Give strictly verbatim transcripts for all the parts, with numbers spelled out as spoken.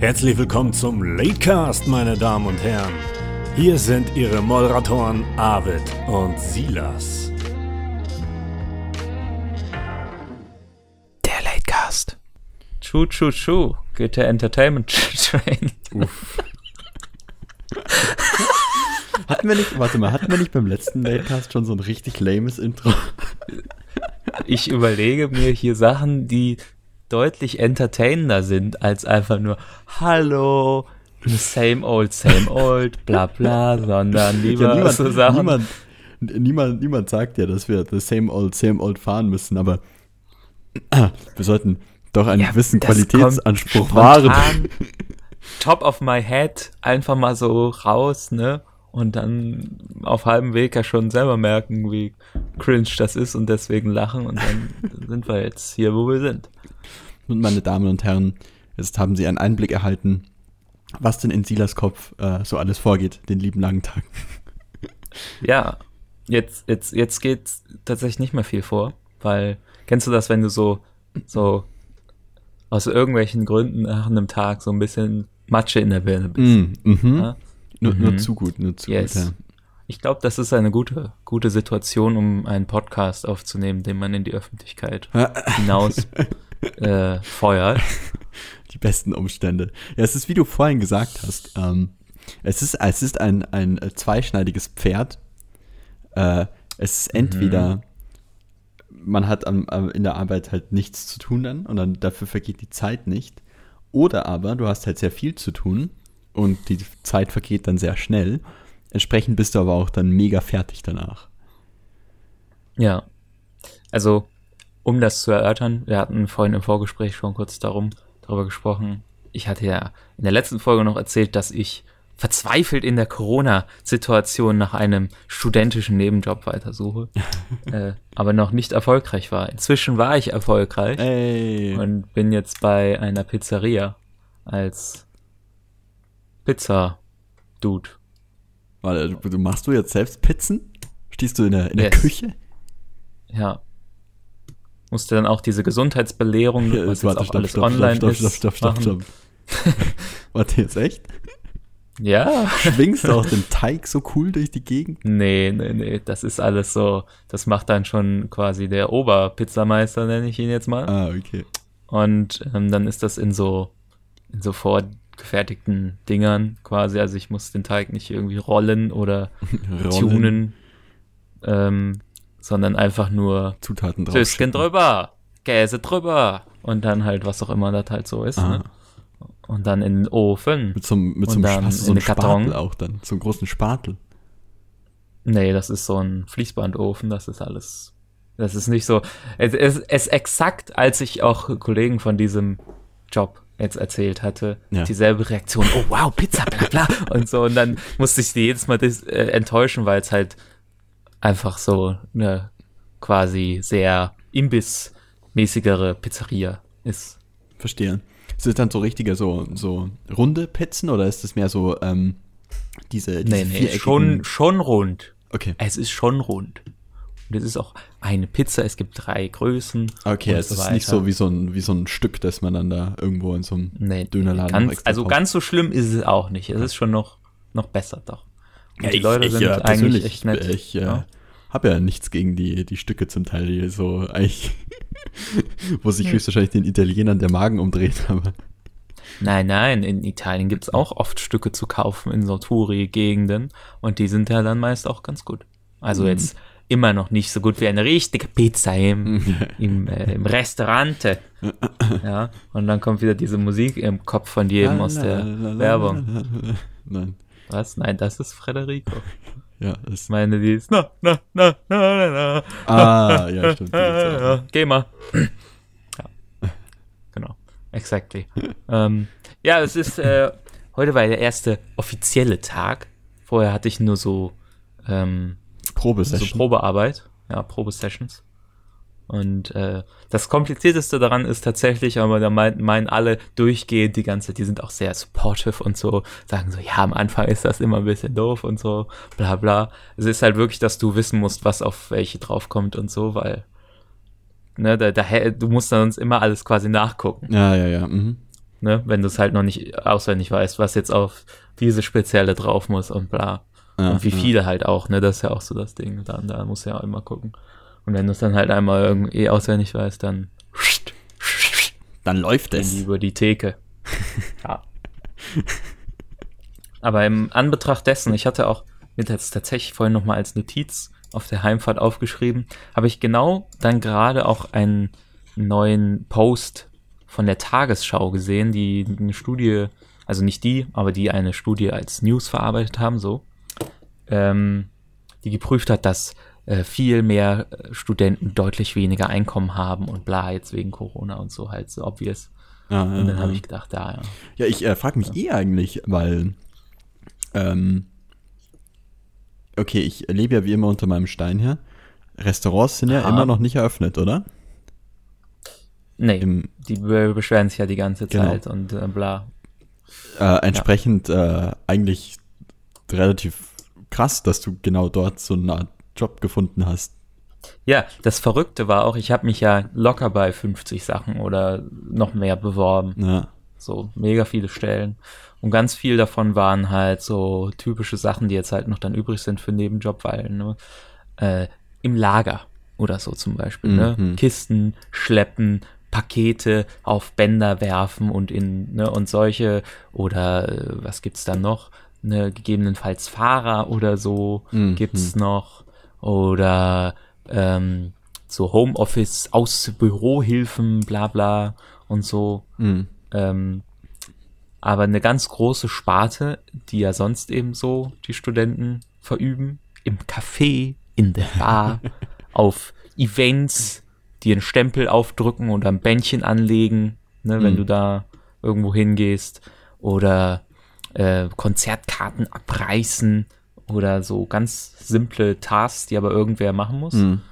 Herzlich willkommen zum Latecast, meine Damen und Herren. Hier sind Ihre Moderatoren Arvid und Silas. Der Latecast. Tschu, tschu, tschu. Geht der Entertainment Train. Uff. Hatten wir nicht, warte mal, hatten wir nicht beim letzten Latecast schon so ein richtig lames Intro? Ich überlege mir hier Sachen, die deutlich entertainender sind, als einfach nur Hallo, same old, same old, bla bla, sondern lieber ja, niemand, so Sachen. Niemand, niemand, niemand sagt ja, dass wir das same old, same old fahren müssen, aber wir sollten doch einen ja, gewissen Qualitätsanspruch wahren. Top of my head, einfach mal so raus, ne? Und dann auf halbem Weg ja schon selber merken, wie cringe das ist und deswegen lachen und dann sind wir jetzt hier, wo wir sind. Und meine Damen und Herren, jetzt haben Sie einen Einblick erhalten, was denn in Silas Kopf äh, so alles vorgeht, den lieben langen Tag. Ja, jetzt, jetzt, jetzt geht tatsächlich nicht mehr viel vor, weil, kennst du das, wenn du so, so aus irgendwelchen Gründen nach einem Tag so ein bisschen Matsche in der Birne bist? Mm, mhm. Ja? Nur, mhm. nur zu gut, nur zu yes. gut, ja. Ich glaube, das ist eine gute, gute Situation, um einen Podcast aufzunehmen, den man in die Öffentlichkeit hinaus äh, feuert. Die besten Umstände. Ja, es ist, wie du vorhin gesagt hast, ähm, es ist, es ist ein, ein zweischneidiges Pferd. Äh, es ist entweder, mhm. man hat am, in der Arbeit halt nichts zu tun dann und dann dafür vergeht die Zeit nicht. Oder aber du hast halt sehr viel zu tun und die Zeit vergeht dann sehr schnell. Entsprechend bist du aber auch dann mega fertig danach. Ja, also um das zu erörtern, wir hatten vorhin im Vorgespräch schon kurz darum, darüber gesprochen. Ich hatte ja in der letzten Folge noch erzählt, dass ich verzweifelt in der Corona-Situation nach einem studentischen Nebenjob weitersuche, äh, aber noch nicht erfolgreich war. Inzwischen war ich erfolgreich Ey. und bin jetzt bei einer Pizzeria als Pizza-Dude. Warte, du, machst du jetzt selbst Pizzen? Stehst du in der, in der yes. Küche? Ja. Musste dann auch diese Gesundheitsbelehrung, ja, was warte, jetzt auch stopp, alles stopp, online stopp, ist. Stopp, stopp, stopp, stopp, stopp. Warte, jetzt echt? Ja. Schwingst du auch den Teig so cool durch die Gegend? Nee, nee, nee, das ist alles so, das macht dann schon quasi der Oberpizzameister, nenne ich ihn jetzt mal. Ah, okay. Und ähm, dann ist das in so, in so vorgefertigten Dingern quasi, also ich muss den Teig nicht irgendwie rollen oder rollen. tunen, ähm, sondern einfach nur Zutaten drauf. Süßchen drüber, Käse drüber und dann halt, was auch immer das halt so ist, ne? Und dann in den Ofen. Mit so, mit so einem hast du so einen Spatel auch dann, so einen großen Spatel. Nee, das ist so ein Fließbandofen, das ist alles, das ist nicht so, es ist es exakt, als ich auch Kollegen von diesem Job jetzt erzählt hatte, ja. dieselbe Reaktion, oh wow, Pizza, bla bla und so, und dann musste ich die jedes Mal dis- äh, enttäuschen, weil es halt einfach so eine quasi sehr imbissmäßigere Pizzeria ist. Verstehe. Ist das dann so richtige, so, so runde Pizzen oder ist das mehr so ähm, diese, diese nee, nee, schon, schon rund. Okay. Es ist schon rund. Und es ist auch eine Pizza, es gibt drei Größen. Okay, es so ist weiter. Nicht so wie so, ein, wie so ein Stück, das man dann da irgendwo in so einem nee, Dönerladen ganz, extra Also kauft. Ganz so schlimm ist es auch nicht. Es ist schon noch, noch besser doch. Und ja, die ich, Leute ich, sind ja, eigentlich echt nett. Ich äh, ja. habe ja nichts gegen die, die Stücke zum Teil, die so eigentlich, wo sich höchstwahrscheinlich den Italienern der Magen umdreht. Aber nein, nein, in Italien gibt es auch oft Stücke zu kaufen in so Touri-Gegenden und die sind ja dann meist auch ganz gut. Also mm. jetzt immer noch nicht so gut wie eine richtige Pizza im, im, äh, im Restaurant. Ja, und dann kommt wieder diese Musik im Kopf von jedem aus der Werbung. Nein. Was? Nein, das ist Federico. Ja, das ich meine, die ist na, na, na, na, na. Ah, ja, stimmt. Ja. Geh mal. Ja, genau. Exactly. ähm, ja, es ist, äh, heute war der erste offizielle Tag. Vorher hatte ich nur so, ähm, Probesession. so Probearbeit. Ja, Probesessions. Und äh, das Komplizierteste daran ist tatsächlich, aber da meinen mein alle durchgehend die ganze Zeit, die sind auch sehr supportive und so, sagen so, ja, am Anfang ist das immer ein bisschen doof und so, bla bla. Es ist halt wirklich, dass du wissen musst, was auf welche draufkommt und so, weil ne, da, da, du musst dann uns immer alles quasi nachgucken. Ja, ja, ja. Mhm. ne, wenn du es halt noch nicht auswendig weißt, was jetzt auf diese spezielle drauf muss und bla. Ja, und wie ja. viele halt auch, ne, das ist ja auch so das Ding, da, da musst du ja auch immer gucken. Und wenn du es dann halt einmal irgendwie auswendig weißt, dann dann läuft es. Über die Theke. Ja. Aber im Anbetracht dessen, ich hatte auch mir das tatsächlich vorhin nochmal als Notiz auf der Heimfahrt aufgeschrieben, habe ich genau dann gerade auch einen neuen Post von der Tagesschau gesehen, die eine Studie, also nicht die, aber die eine Studie als News verarbeitet haben, so, ähm, die geprüft hat, dass äh, viel mehr Studenten deutlich weniger Einkommen haben und bla, jetzt wegen Corona und so halt so obvious. Ja, und dann ja, habe ich gedacht, da, ja. Ja, ich äh, frage mich ja. eh eigentlich, weil ähm, okay, ich lebe ja wie immer unter meinem Stein her. Restaurants sind ja Aha. immer noch nicht eröffnet, oder? Nee, Im, die beschweren sich ja die ganze Zeit genau. und äh, bla. Äh, entsprechend ja. äh, eigentlich relativ krass, dass du genau dort so eine Art Job gefunden hast. Ja, das Verrückte war auch, ich habe mich ja locker bei fünfzig Sachen oder noch mehr beworben. Ja. So mega viele Stellen. Und ganz viel davon waren halt so typische Sachen, die jetzt halt noch dann übrig sind für Nebenjob, weil ne, äh, im Lager oder so zum Beispiel, mhm. ne, Kisten schleppen, Pakete auf Bänder werfen und in ne und solche oder äh, was gibt's dann noch? Ne, gegebenenfalls Fahrer oder so mhm. gibt's noch oder ähm, so Homeoffice, aus Bürohilfen, bla bla und so. Mhm. Ähm, aber eine ganz große Sparte, die ja sonst eben so die Studenten verüben, im Café, in der Bar, auf Events, die einen Stempel aufdrücken und ein Bändchen anlegen, ne, mhm. wenn du da irgendwo hingehst, oder äh, Konzertkarten abreißen oder so ganz simple Tasks, die aber irgendwer machen muss. Mhm.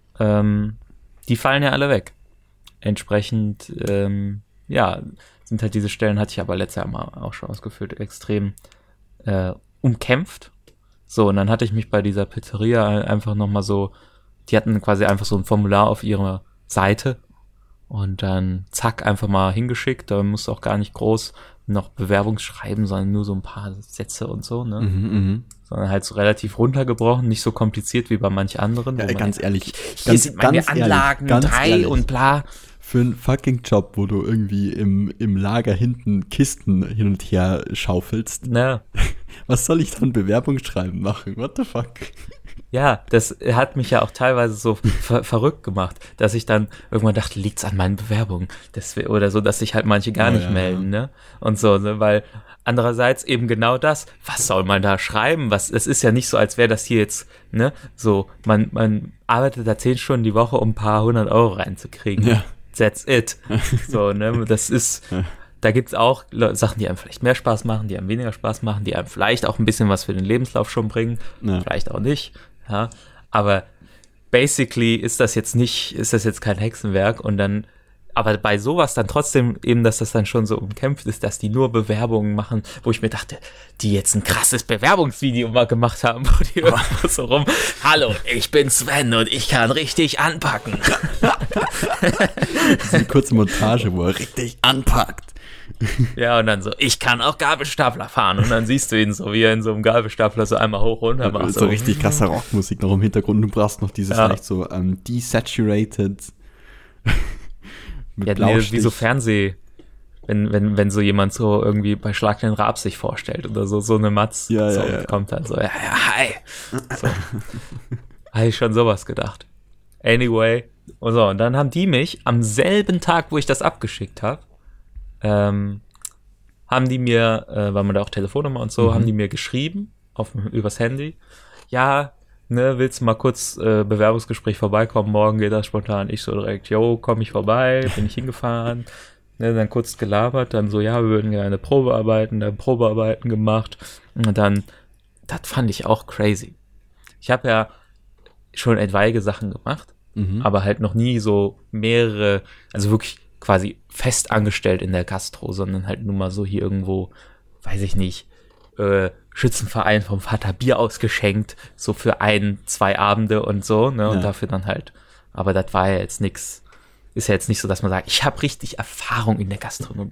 Ähm, die fallen ja alle weg. Entsprechend, ähm, ja, sind halt diese Stellen, hatte ich aber letztes Jahr mal auch schon ausgeführt, extrem äh, umkämpft. So, und dann hatte ich mich bei dieser Pizzeria einfach nochmal so, die hatten quasi einfach so ein Formular auf ihrer Seite und dann zack, einfach mal hingeschickt. Da musst du auch gar nicht groß noch Bewerbung schreiben, sondern nur so ein paar Sätze und so, ne? Mhm, sondern halt so relativ runtergebrochen, nicht so kompliziert wie bei manch anderen. Ja, ganz ehrlich. Hier ganz, sind meine ganz Anlagen, ehrlich, drei ehrlich. und bla. Für einen fucking Job, wo du irgendwie im, im Lager hinten Kisten hin und her schaufelst. Ne. Was soll ich dann Bewerbungsschreiben machen? What the fuck? Ja, das hat mich ja auch teilweise so ver- verrückt gemacht, dass ich dann irgendwann dachte, liegt's an meinen Bewerbungen? Das, oder so, dass sich halt manche gar oh, nicht ja, melden, ja. ne? Und so, ne? Weil andererseits eben genau das, was soll man da schreiben? Was, es ist ja nicht so, als wäre das hier jetzt, ne? So, man, man arbeitet da zehn Stunden die Woche, um ein paar hundert Euro reinzukriegen. Ja. That's it. So, ne? Das ist, da gibt's auch Sachen, die einem vielleicht mehr Spaß machen, die einem weniger Spaß machen, die einem vielleicht auch ein bisschen was für den Lebenslauf schon bringen, ja. vielleicht auch nicht. Ja, aber basically ist das jetzt nicht, ist das jetzt kein Hexenwerk und dann, aber bei sowas dann trotzdem eben, dass das dann schon so umkämpft ist, dass die nur Bewerbungen machen, wo ich mir dachte, die jetzt ein krasses Bewerbungsvideo mal gemacht haben, wo die irgendwo so rum, hallo, ich bin Sven und ich kann richtig anpacken. Das ist eine kurze Montage, wo er richtig anpackt. Ja, und dann so, ich kann auch Gabelstapler fahren. Und dann siehst du ihn so, wie er in so einem Gabelstapler so einmal hoch runter macht. So, so richtig krasse Rockmusik noch im Hintergrund. Du brauchst noch dieses ja. leicht so ähm, desaturated mit ja, nee, wie so Fernseh, wenn, wenn, wenn so jemand so irgendwie bei Schlag den Raab sich vorstellt oder so, so eine Matz ja, so, ja, ja. kommt dann so, ja, ja, hi. So. Habe ich schon sowas gedacht. Anyway, und so, und dann haben die mich am selben Tag, wo ich das abgeschickt habe, Ähm, haben die mir, äh, weil man da auch Telefonnummer und so, mhm. haben die mir geschrieben, auf, übers Handy, ja, ne, willst du mal kurz äh, Bewerbungsgespräch vorbeikommen, morgen geht das spontan, ich so direkt, yo, komm ich vorbei, bin ich hingefahren, ne, dann kurz gelabert, dann so, ja, wir würden gerne Probearbeiten, dann Probearbeiten gemacht und dann, das fand ich auch crazy. Ich habe ja schon etwaige Sachen gemacht, mhm. aber halt noch nie so mehrere, also wirklich quasi fest angestellt in der Gastro, sondern halt nur mal so hier irgendwo, weiß ich nicht, äh, Schützenverein vom Vater Bier ausgeschenkt, so für ein, zwei Abende und so, ne, und ja. dafür dann halt, aber das war ja jetzt nix, ist ja jetzt nicht so, dass man sagt, ich habe richtig Erfahrung in der Gastronomie.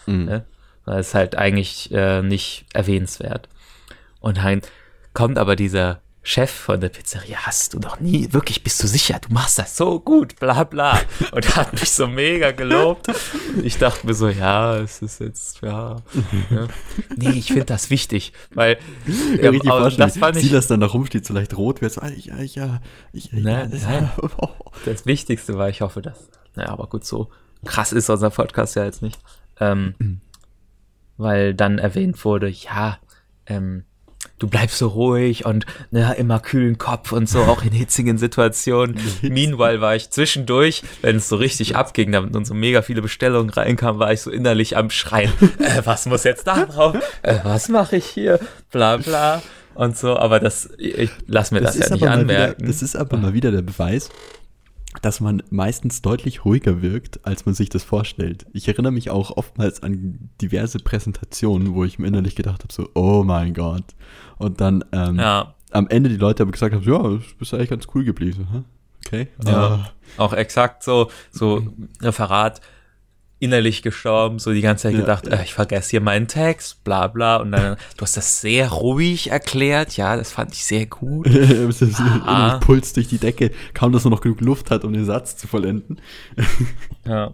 Mhm. Ne? Das ist halt eigentlich äh, nicht erwähnenswert. Und dann kommt aber dieser Chef von der Pizzeria, hast du noch nie, wirklich, bist du sicher, du machst das so gut, bla bla. Und er hat mich so mega gelobt. Ich dachte mir so, ja, es ist jetzt, ja. ja. Nee, ich finde das wichtig, weil ja, richtig ähm, das fand ich, Silas dann da rumsteht, so leicht rot wird, so, ja, ja, ich, ne, ja, das, nein, das Wichtigste war, ich hoffe, dass, naja, aber gut, so krass ist unser Podcast ja jetzt nicht, ähm, mhm. weil dann erwähnt wurde, ja, ähm, du bleibst so ruhig und ne, immer kühlen Kopf und so, auch in hitzigen Situationen. Meanwhile war ich zwischendurch, wenn es so richtig abging, damit und so mega viele Bestellungen reinkamen, war ich so innerlich am Schreien. Äh, was muss jetzt da drauf? Äh, was mache ich hier? Bla bla und so. Aber das, ich lass mir das, das ja nicht anmerken. Wieder, das ist aber mal wieder der Beweis, dass man meistens deutlich ruhiger wirkt, als man sich das vorstellt. Ich erinnere mich auch oftmals an diverse Präsentationen, wo ich mir innerlich gedacht habe, so, oh mein Gott. Und dann ähm, ja. am Ende die Leute aber gesagt haben, so, ja, du bist eigentlich ganz cool geblieben. So, okay. Ja, uh. auch exakt so, so Referat, innerlich gestorben, so die ganze Zeit ja, gedacht, ja. Äh, ich vergesse hier meinen Text, bla bla. Und dann, du hast das sehr ruhig erklärt, ja, das fand ich sehr gut. Puls durch die Decke, kaum dass er noch genug Luft hat, um den Satz zu vollenden. ja.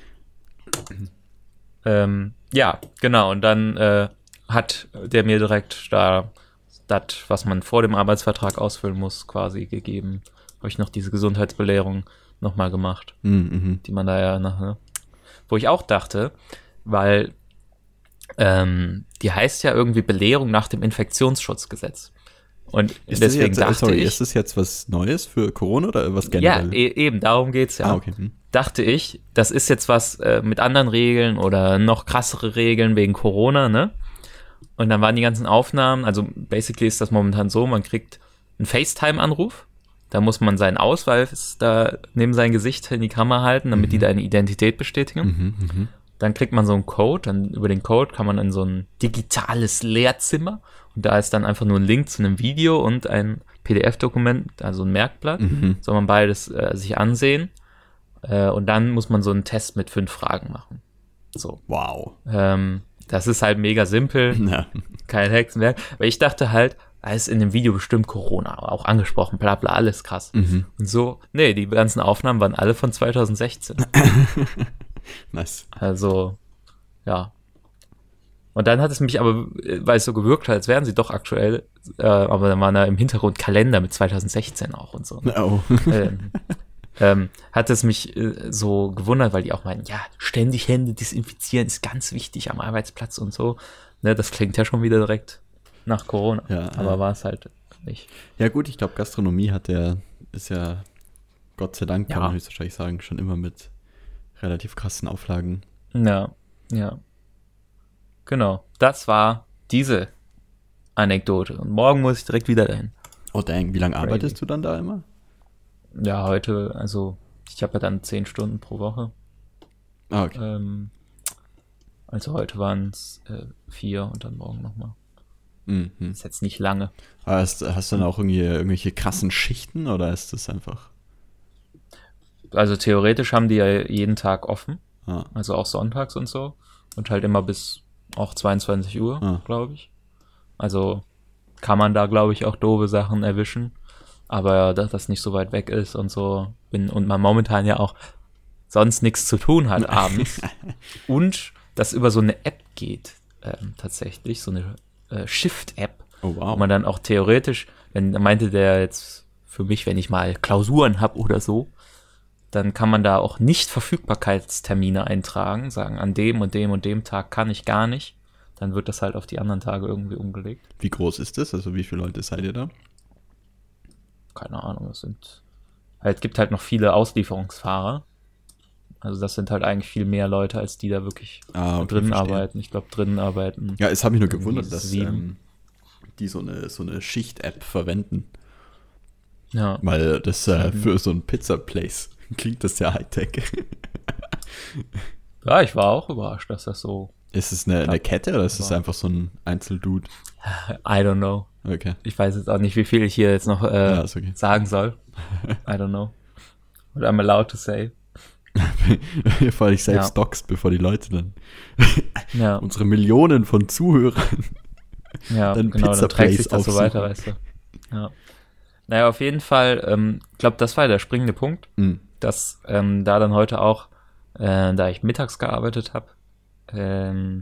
ähm, ja, genau. Und dann äh, hat der mir direkt da das, was man vor dem Arbeitsvertrag ausfüllen muss, quasi gegeben. Habe ich noch diese Gesundheitsbelehrung nochmal gemacht, mhm. die man da ja nachher, wo ich auch dachte, weil ähm, die heißt ja irgendwie Belehrung nach dem Infektionsschutzgesetz. Und ist deswegen jetzt, dachte sorry, ich... Ist das jetzt was Neues für Corona oder was generell? Ja, e- eben, darum geht's ja. Ah, okay. Hm. Dachte ich, das ist jetzt was äh, mit anderen Regeln oder noch krassere Regeln wegen Corona, ne? Und dann waren die ganzen Aufnahmen, also basically ist das momentan so, man kriegt einen FaceTime-Anruf, da muss man seinen Ausweis da neben sein Gesicht in die Kamera halten, damit mhm. die deine Identität bestätigen. Mhm, mh. Dann kriegt man so einen Code, dann über den Code kann man in so ein digitales Lehrzimmer und da ist dann einfach nur ein Link zu einem Video und ein P D F-Dokument, also ein Merkblatt, mhm. soll man beides äh, sich ansehen äh, und dann muss man so einen Test mit fünf Fragen machen. So. Wow. Ähm, das ist halt mega simpel, ja. kein Hexenwerk, weil ich dachte halt, da ist in dem Video bestimmt Corona auch angesprochen, bla bla, alles krass. Mhm. Und so, nee, die ganzen Aufnahmen waren alle von zwanzig sechzehn. Nice. Also, ja. Und dann hat es mich aber, weil es so gewirkt hat, als wären sie doch aktuell, äh, aber dann waren da im Hintergrund Kalender mit zwanzig sechzehn auch und so. Oh. ähm, ähm, hat es mich äh, so gewundert, weil die auch meinen, ja, ständig Hände desinfizieren ist ganz wichtig am Arbeitsplatz und so. Ne, das klingt ja schon wieder direkt nach Corona, ja, aber ja. war es halt nicht. Ja gut, ich glaube, Gastronomie hat ja, ist ja, Gott sei Dank, kann ja. man höchstwahrscheinlich sagen, schon immer mit relativ krassen Auflagen. Ja, ja. Genau, das war diese Anekdote. Und morgen muss ich direkt wieder dahin. Oh dang, wie lange arbeitest du dann da immer? Ja, heute, also ich habe ja dann zehn Stunden pro Woche. Ah, okay. Ähm, also heute waren es äh, vier und dann morgen nochmal. Mhm. Ist jetzt nicht lange. Hast, hast du dann auch irgendwie irgendwelche krassen Schichten oder ist das einfach? Also theoretisch haben die ja jeden Tag offen. Ah. Also auch sonntags und so. Und halt immer bis auch zweiundzwanzig Uhr, ah. glaube ich. Also kann man da, glaube ich, auch doofe Sachen erwischen. Aber dass das nicht so weit weg ist und so. Bin, und man momentan ja auch sonst nichts zu tun hat abends. Und das über so eine App geht ähm, tatsächlich. So eine äh, Shift-App. Oh, wow. Wo man dann auch theoretisch, wenn meinte der jetzt für mich, wenn ich mal Klausuren habe oder so, dann kann man da auch Nicht-Verfügbarkeitstermine eintragen, sagen, an dem und dem und dem Tag kann ich gar nicht. Dann wird das halt auf die anderen Tage irgendwie umgelegt. Wie groß ist das? Also wie viele Leute seid ihr da? Keine Ahnung, es sind halt, gibt halt noch viele Auslieferungsfahrer. Also das sind halt eigentlich viel mehr Leute, als die da wirklich ah, okay, drinnen verstehe. arbeiten. Ich glaube, drinnen arbeiten. Ja, es hat mich nur gewundert, dass ähm, die so eine, so eine Schicht-App verwenden. Ja. Weil das äh, für so ein Pizza-Place klingt das ja Hightech. Ja, ich war auch überrascht, dass das so... Ist es eine, eine Kette oder ist es einfach so ein Einzeldude? I don't know. Okay. Ich weiß jetzt auch nicht, wie viel ich hier jetzt noch äh, ja, ist okay. sagen soll. I don't know. What I'm allowed to say. Bevor dich selbst Ja. doxt, bevor die Leute dann Ja, unsere Millionen von Zuhörern ja dann genau, Pizza dann trägt Place sich das so aufsuchen. weiter, weißt du. Ja. Naja, auf jeden Fall, ähm, ich glaube, das war der springende Punkt, Mhm. dass ähm, da dann heute auch, äh, da ich mittags gearbeitet habe, ähm,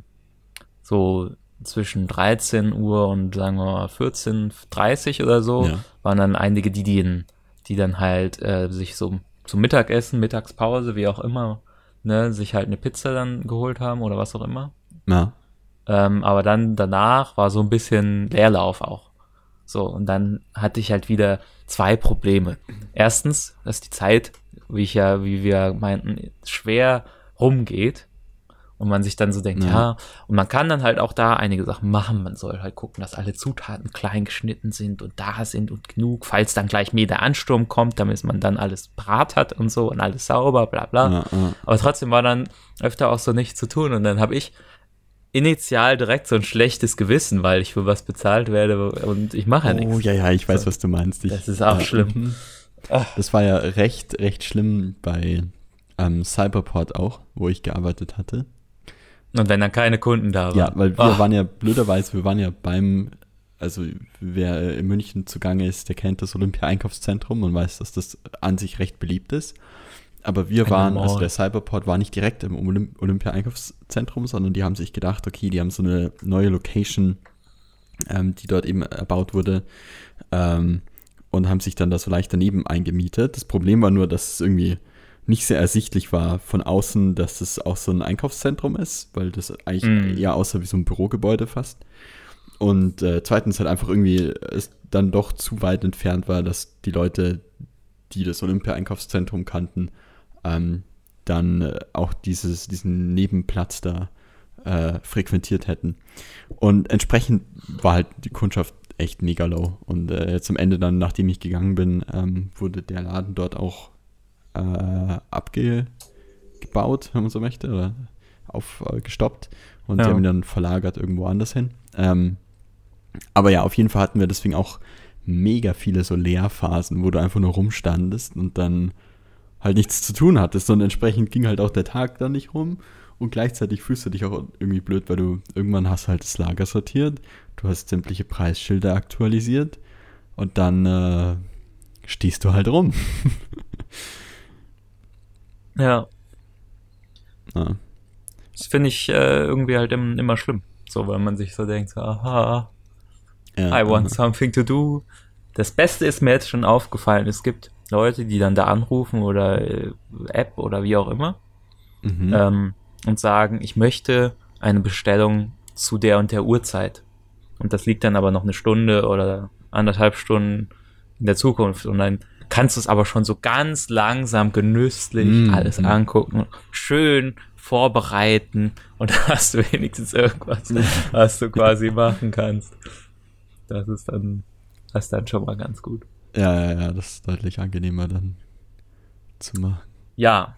so zwischen dreizehn Uhr und sagen wir mal vierzehn Uhr dreißig oder so, Ja. waren dann einige, die, die, die dann halt äh, sich so zum Mittagessen, Mittagspause, wie auch immer, ne, sich halt eine Pizza dann geholt haben oder was auch immer. Ja. Ähm, aber dann danach war so ein bisschen Leerlauf auch. So, und dann hatte ich halt wieder zwei Probleme. Erstens, dass die Zeit, wie ich ja, wie wir meinten, schwer rumgeht. Und man sich dann so denkt, Ja. ja, und man kann dann halt auch da einige Sachen machen. Man soll halt gucken, dass alle Zutaten klein geschnitten sind und da sind und genug, falls dann gleich mehr der Ansturm kommt, damit man dann alles parat hat und so und alles sauber, bla bla. Ja, ja. Aber trotzdem war dann öfter auch so nichts zu tun. Und dann habe ich initial direkt so ein schlechtes Gewissen, weil ich für was bezahlt werde und ich mache ja nichts. Oh, ja, ja, ich weiß, So. was du meinst. Ich, Das ist auch ja, schlimm. mhm. Das war ja recht, recht schlimm bei ähm, Cyberport auch, wo ich gearbeitet hatte. Und wenn dann keine Kunden da waren. Ja, weil wir Ach, waren ja, blöderweise, wir waren ja beim, also wer in München zugange ist, der kennt das Olympia-Einkaufszentrum und weiß, dass das an sich recht beliebt ist. Aber wir Ein waren, Mall. also der Cyberport war nicht direkt im Olymp- Olympia-Einkaufszentrum, sondern die haben sich gedacht, okay, die haben so eine neue Location, ähm, die dort eben erbaut wurde, ähm, und haben sich dann da so leicht daneben eingemietet. Das Problem war nur, dass es irgendwie nicht sehr ersichtlich war von außen, dass es auch so ein Einkaufszentrum ist, weil das eigentlich Mm. eher aussah wie so ein Bürogebäude fast. Und äh, zweitens halt einfach irgendwie es dann doch zu weit entfernt war, dass die Leute, die das Olympia-Einkaufszentrum kannten, ähm, dann äh, auch dieses, diesen Nebenplatz da äh, frequentiert hätten. Und entsprechend war halt die Kundschaft echt mega low. Und äh, jetzt am Ende dann, nachdem ich gegangen bin, ähm, wurde der Laden dort auch äh, abgebaut, wenn man so möchte, oder aufgestoppt. Äh, und Ja. die haben ihn dann verlagert irgendwo anders hin. Ähm, aber ja, auf jeden Fall hatten wir deswegen auch mega viele so Leerphasen, wo du einfach nur rumstandest und dann halt nichts zu tun hattest. Und entsprechend ging halt auch der Tag dann nicht rum. Und gleichzeitig fühlst du dich auch irgendwie blöd, weil du irgendwann hast halt das Lager sortiert, du hast sämtliche Preisschilder aktualisiert und dann äh, stehst du halt rum. ja, Ja. das finde ich äh, irgendwie halt im, immer schlimm. So, weil man sich so denkt, so, aha, Ja, I want ja. something to do. Das Beste ist mir jetzt schon aufgefallen, es gibt Leute, die dann da anrufen oder äh, App oder wie auch immer, Mhm. ähm, und sagen, ich möchte eine Bestellung zu der und der Uhrzeit. Und das liegt dann aber noch eine Stunde oder anderthalb Stunden in der Zukunft. Und dann kannst du es aber schon so ganz langsam, genüsslich Mhm. alles angucken, schön vorbereiten und dann hast du wenigstens irgendwas, was du quasi machen kannst. Das ist dann, das ist dann schon mal ganz gut. Ja, ja, ja, das ist deutlich angenehmer dann zu machen. Ja.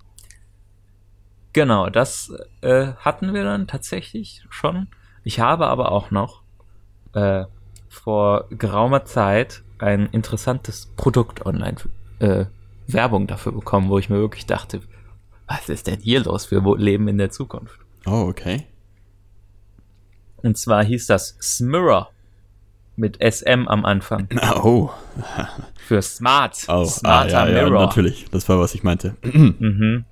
Genau, das äh, hatten wir dann tatsächlich schon. Ich habe aber auch noch äh, vor geraumer Zeit ein interessantes Produkt online äh, Werbung dafür bekommen, wo ich mir wirklich dachte, was ist denn hier los? Wir wo- leben in der Zukunft. Oh, okay. Und zwar hieß das Smirror mit S M am Anfang Oh, für Smart. oh ah, Smarter ja, ja, Mirror. natürlich. Das war, was ich meinte. Mhm.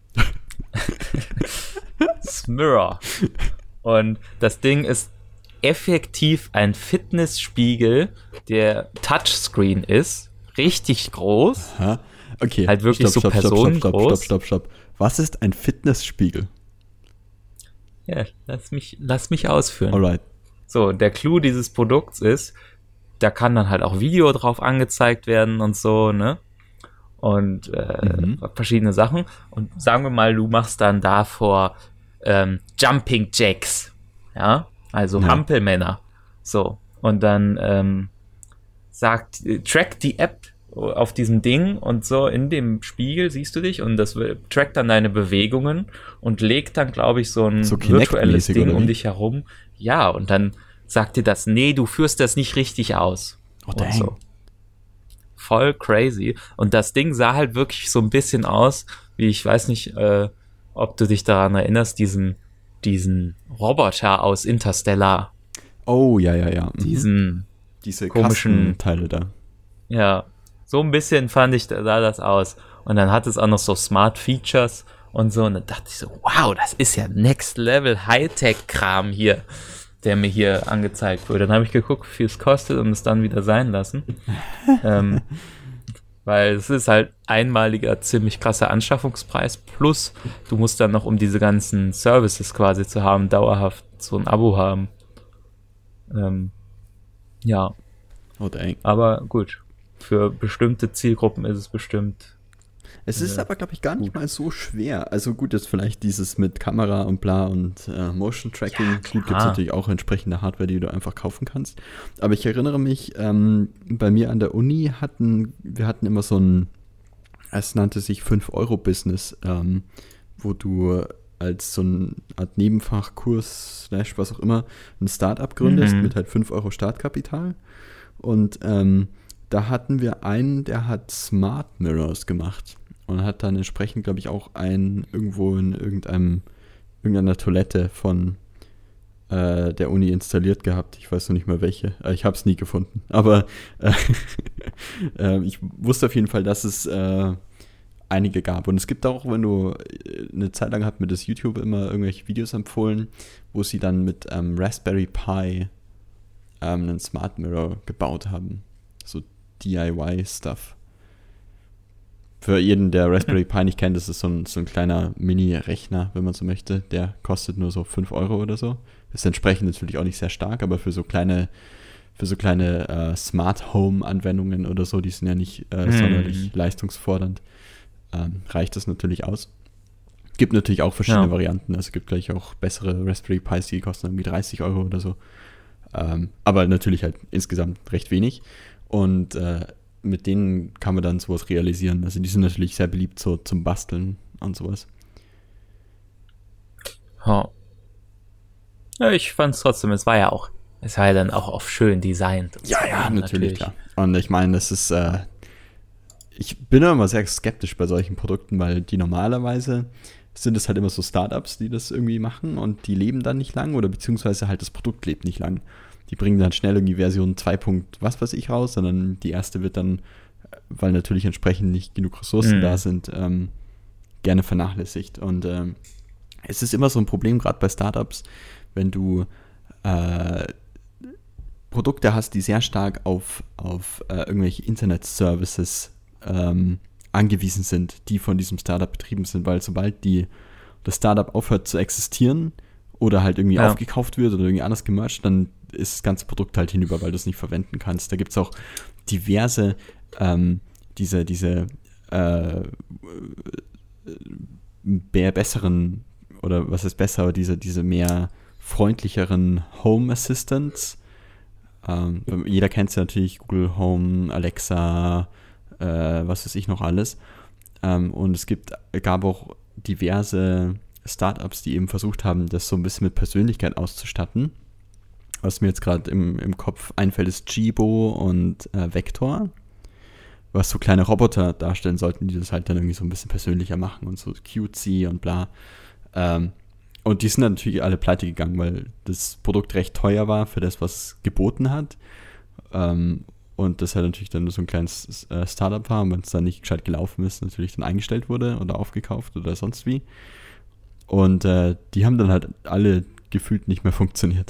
Smirror. Und das Ding ist effektiv ein Fitnessspiegel, der Touchscreen ist. Richtig groß. Ha? Okay. Halt wirklich so stopp, stopp, stopp, stopp, personengroß. stopp, stopp, stopp. Was ist ein Fitnessspiegel? Ja, lass mich, lass mich ausführen. Alright. So, der Clou dieses Produkts ist, da kann dann halt auch Video drauf angezeigt werden und so, ne? Und äh, Mhm. verschiedene Sachen. Und sagen wir mal, du machst dann davor ähm, Jumping Jacks, ja? Also Ja. Hampelmänner. So. Und dann ähm, sagt, äh, track die App auf diesem Ding und so in dem Spiegel siehst du dich und das will- trackt dann deine Bewegungen und legt dann, glaube ich, so ein So virtuelles Kinect-mäßig, Ding oder um wie? dich herum. Ja, und dann sagt dir das, nee, du führst das nicht richtig aus. Oh, und dang. so. voll crazy. Und das Ding sah halt wirklich so ein bisschen aus, wie, ich weiß nicht, äh, ob du dich daran erinnerst, diesen, diesen Roboter aus Interstellar. Oh, ja, ja, ja. Mhm. Diesen Diese komischen Teile da. Ja, so ein bisschen fand ich, da sah das aus. Und dann hat es auch noch so Smart Features und so. Und dann dachte ich so, wow, das ist ja Next Level Hightech-Kram hier, der mir hier angezeigt wurde. Dann habe ich geguckt, wie viel es kostet und es dann wieder sein lassen. ähm, weil es ist halt einmaliger, ziemlich krasser Anschaffungspreis. Plus, du musst dann noch, um diese ganzen Services quasi zu haben, dauerhaft so ein Abo haben. Ähm, ja. Oh, dang. Aber gut. Für bestimmte Zielgruppen ist es bestimmt. Es ist äh, aber, glaube ich, gar nicht gut. mal so schwer. Also gut, jetzt vielleicht dieses mit Kamera und bla und äh, Motion Tracking. Ja, gut, gibt es klar. natürlich auch entsprechende Hardware, die du einfach kaufen kannst. Aber ich erinnere mich, ähm, bei mir an der Uni hatten, wir hatten immer so ein, es nannte sich fünf Euro Business, ähm, wo du als so eine Art Nebenfachkurs, slash was auch immer, ein Startup gründest Mhm. mit halt fünf Euro Startkapital. Und ähm, da hatten wir einen, der hat Smart Mirrors gemacht und hat dann entsprechend, glaube ich, auch einen irgendwo in irgendeinem, irgendeiner Toilette von äh, der Uni installiert gehabt. Ich weiß noch nicht mehr welche. Äh, Ich habe es nie gefunden. Aber äh, äh, ich wusste auf jeden Fall, dass es äh, einige gab. Und es gibt auch, wenn du äh, eine Zeit lang hat mir das YouTube immer irgendwelche Videos empfohlen, wo sie dann mit ähm, Raspberry Pi ähm, einen Smart Mirror gebaut haben. So D I Y-Stuff. Für jeden, der Raspberry Pi nicht kennt, das ist so ein, so ein kleiner Mini-Rechner, wenn man so möchte. Der kostet nur so fünf Euro oder so. Ist entsprechend natürlich auch nicht sehr stark, aber für so kleine, für so kleine äh, Smart Home-Anwendungen oder so, die sind ja nicht äh, Hm. sonderlich leistungsfordernd, ähm, reicht das natürlich aus. Gibt natürlich auch verschiedene Ja. Varianten. Also es gibt gleich auch bessere Raspberry Pis, die kosten irgendwie dreißig Euro oder so. Ähm, aber natürlich halt insgesamt recht wenig. Und äh, mit denen kann man dann sowas realisieren. Also die sind natürlich sehr beliebt so zum Basteln und sowas. Ja. Ja, ich fand es trotzdem, es war ja auch, es war ja dann auch oft schön designt. und so, natürlich, klar. Und ich meine, das ist, äh, ich bin immer sehr skeptisch bei solchen Produkten, weil die normalerweise sind es halt immer so Startups, die das irgendwie machen und die leben dann nicht lang oder beziehungsweise halt das Produkt lebt nicht lang. Die bringen dann schnell irgendwie Version zwei. was weiß ich raus, sondern die erste wird dann, weil natürlich entsprechend nicht genug Ressourcen Mhm. da sind, ähm, gerne vernachlässigt. Und ähm, es ist immer so ein Problem, gerade bei Startups, wenn du äh, Produkte hast, die sehr stark auf, auf äh, irgendwelche Internet-Services ähm, angewiesen sind, die von diesem Startup betrieben sind, weil sobald die, das Startup aufhört zu existieren oder halt irgendwie Ja. aufgekauft wird oder irgendwie anders gemerged, dann ist das ganze Produkt halt hinüber, weil du es nicht verwenden kannst. Da gibt es auch diverse ähm, diese, diese äh, mehr besseren, oder was ist besser, aber diese, diese mehr freundlicheren Home Assistants. Ähm, jeder kennt ja natürlich, Google Home, Alexa, äh, was weiß ich noch alles. Ähm, und es gibt, gab auch diverse Startups, die eben versucht haben, das so ein bisschen mit Persönlichkeit auszustatten. Was mir jetzt gerade im, im Kopf einfällt, ist Jibo und äh, Vector, was so kleine Roboter darstellen sollten, die das halt dann irgendwie so ein bisschen persönlicher machen und so cutesy und bla. Ähm, und die sind dann natürlich alle pleite gegangen, weil das Produkt recht teuer war für das, was es geboten hat. Ähm, und das halt natürlich dann nur so ein kleines äh, Startup war, und wenn es dann nicht gescheit gelaufen ist, natürlich dann eingestellt wurde oder aufgekauft oder sonst wie. Und äh, die haben dann halt alle gefühlt nicht mehr funktioniert.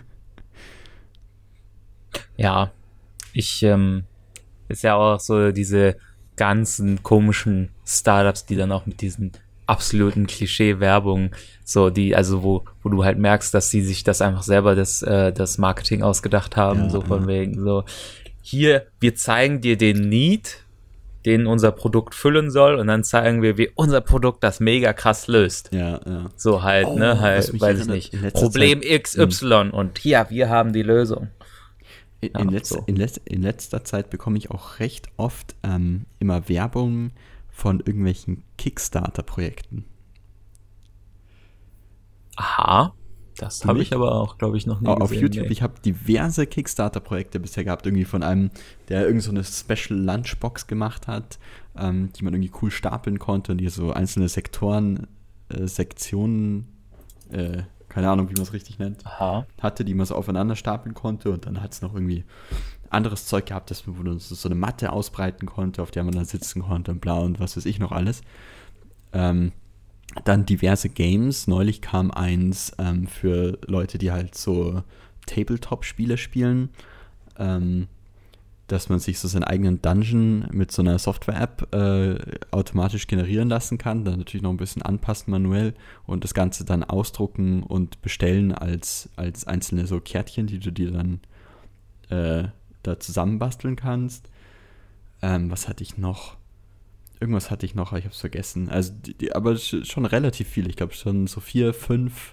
Ja, ich, ähm, ist ja auch so diese ganzen komischen Startups, die dann auch mit diesen absoluten Klischee-Werbung, so die, also wo, wo du halt merkst, dass sie sich das einfach selber das, äh, das Marketing ausgedacht haben, Ja, so von ja. wegen, so, hier, wir zeigen dir den Need, den unser Produkt füllen soll, und dann zeigen wir, wie unser Produkt das mega krass löst. Ja, ja. So halt, Oh, ne, was halt, mich weiß ich erinnert, nicht, in letzter Problem Zeit- X Y und hier, wir haben die Lösung. In, Ja, in, letz, so. in, letz, in letzter Zeit bekomme ich auch recht oft ähm, immer Werbung von irgendwelchen Kickstarter-Projekten. Aha. Das habe ich aber auch, glaube ich, noch nie auf gesehen. Auf YouTube, nee. Ich habe diverse Kickstarter-Projekte bisher gehabt, irgendwie von einem, der irgend so eine Special Lunchbox gemacht hat, ähm, die man irgendwie cool stapeln konnte und die so einzelne Sektoren, äh, Sektionen, äh, keine Ahnung, wie man es richtig nennt, Aha. hatte, die man so aufeinander stapeln konnte und dann hat es noch irgendwie anderes Zeug gehabt, das, wo man so eine Matte ausbreiten konnte, auf der man dann sitzen konnte und bla und was weiß ich noch alles. Ähm, dann diverse Games. Neulich kam eins ähm, für Leute, die halt so Tabletop-Spiele spielen, ähm, dass man sich so seinen eigenen Dungeon mit so einer Software-App äh, automatisch generieren lassen kann, dann natürlich noch ein bisschen anpassen manuell und das Ganze dann ausdrucken und bestellen als, als einzelne so Kärtchen, die du dir dann äh, da zusammenbasteln kannst. Ähm, was hatte ich noch? Irgendwas hatte ich noch, aber ich habe es vergessen. Also, die, die, aber schon relativ viel. Ich glaube schon so vier, fünf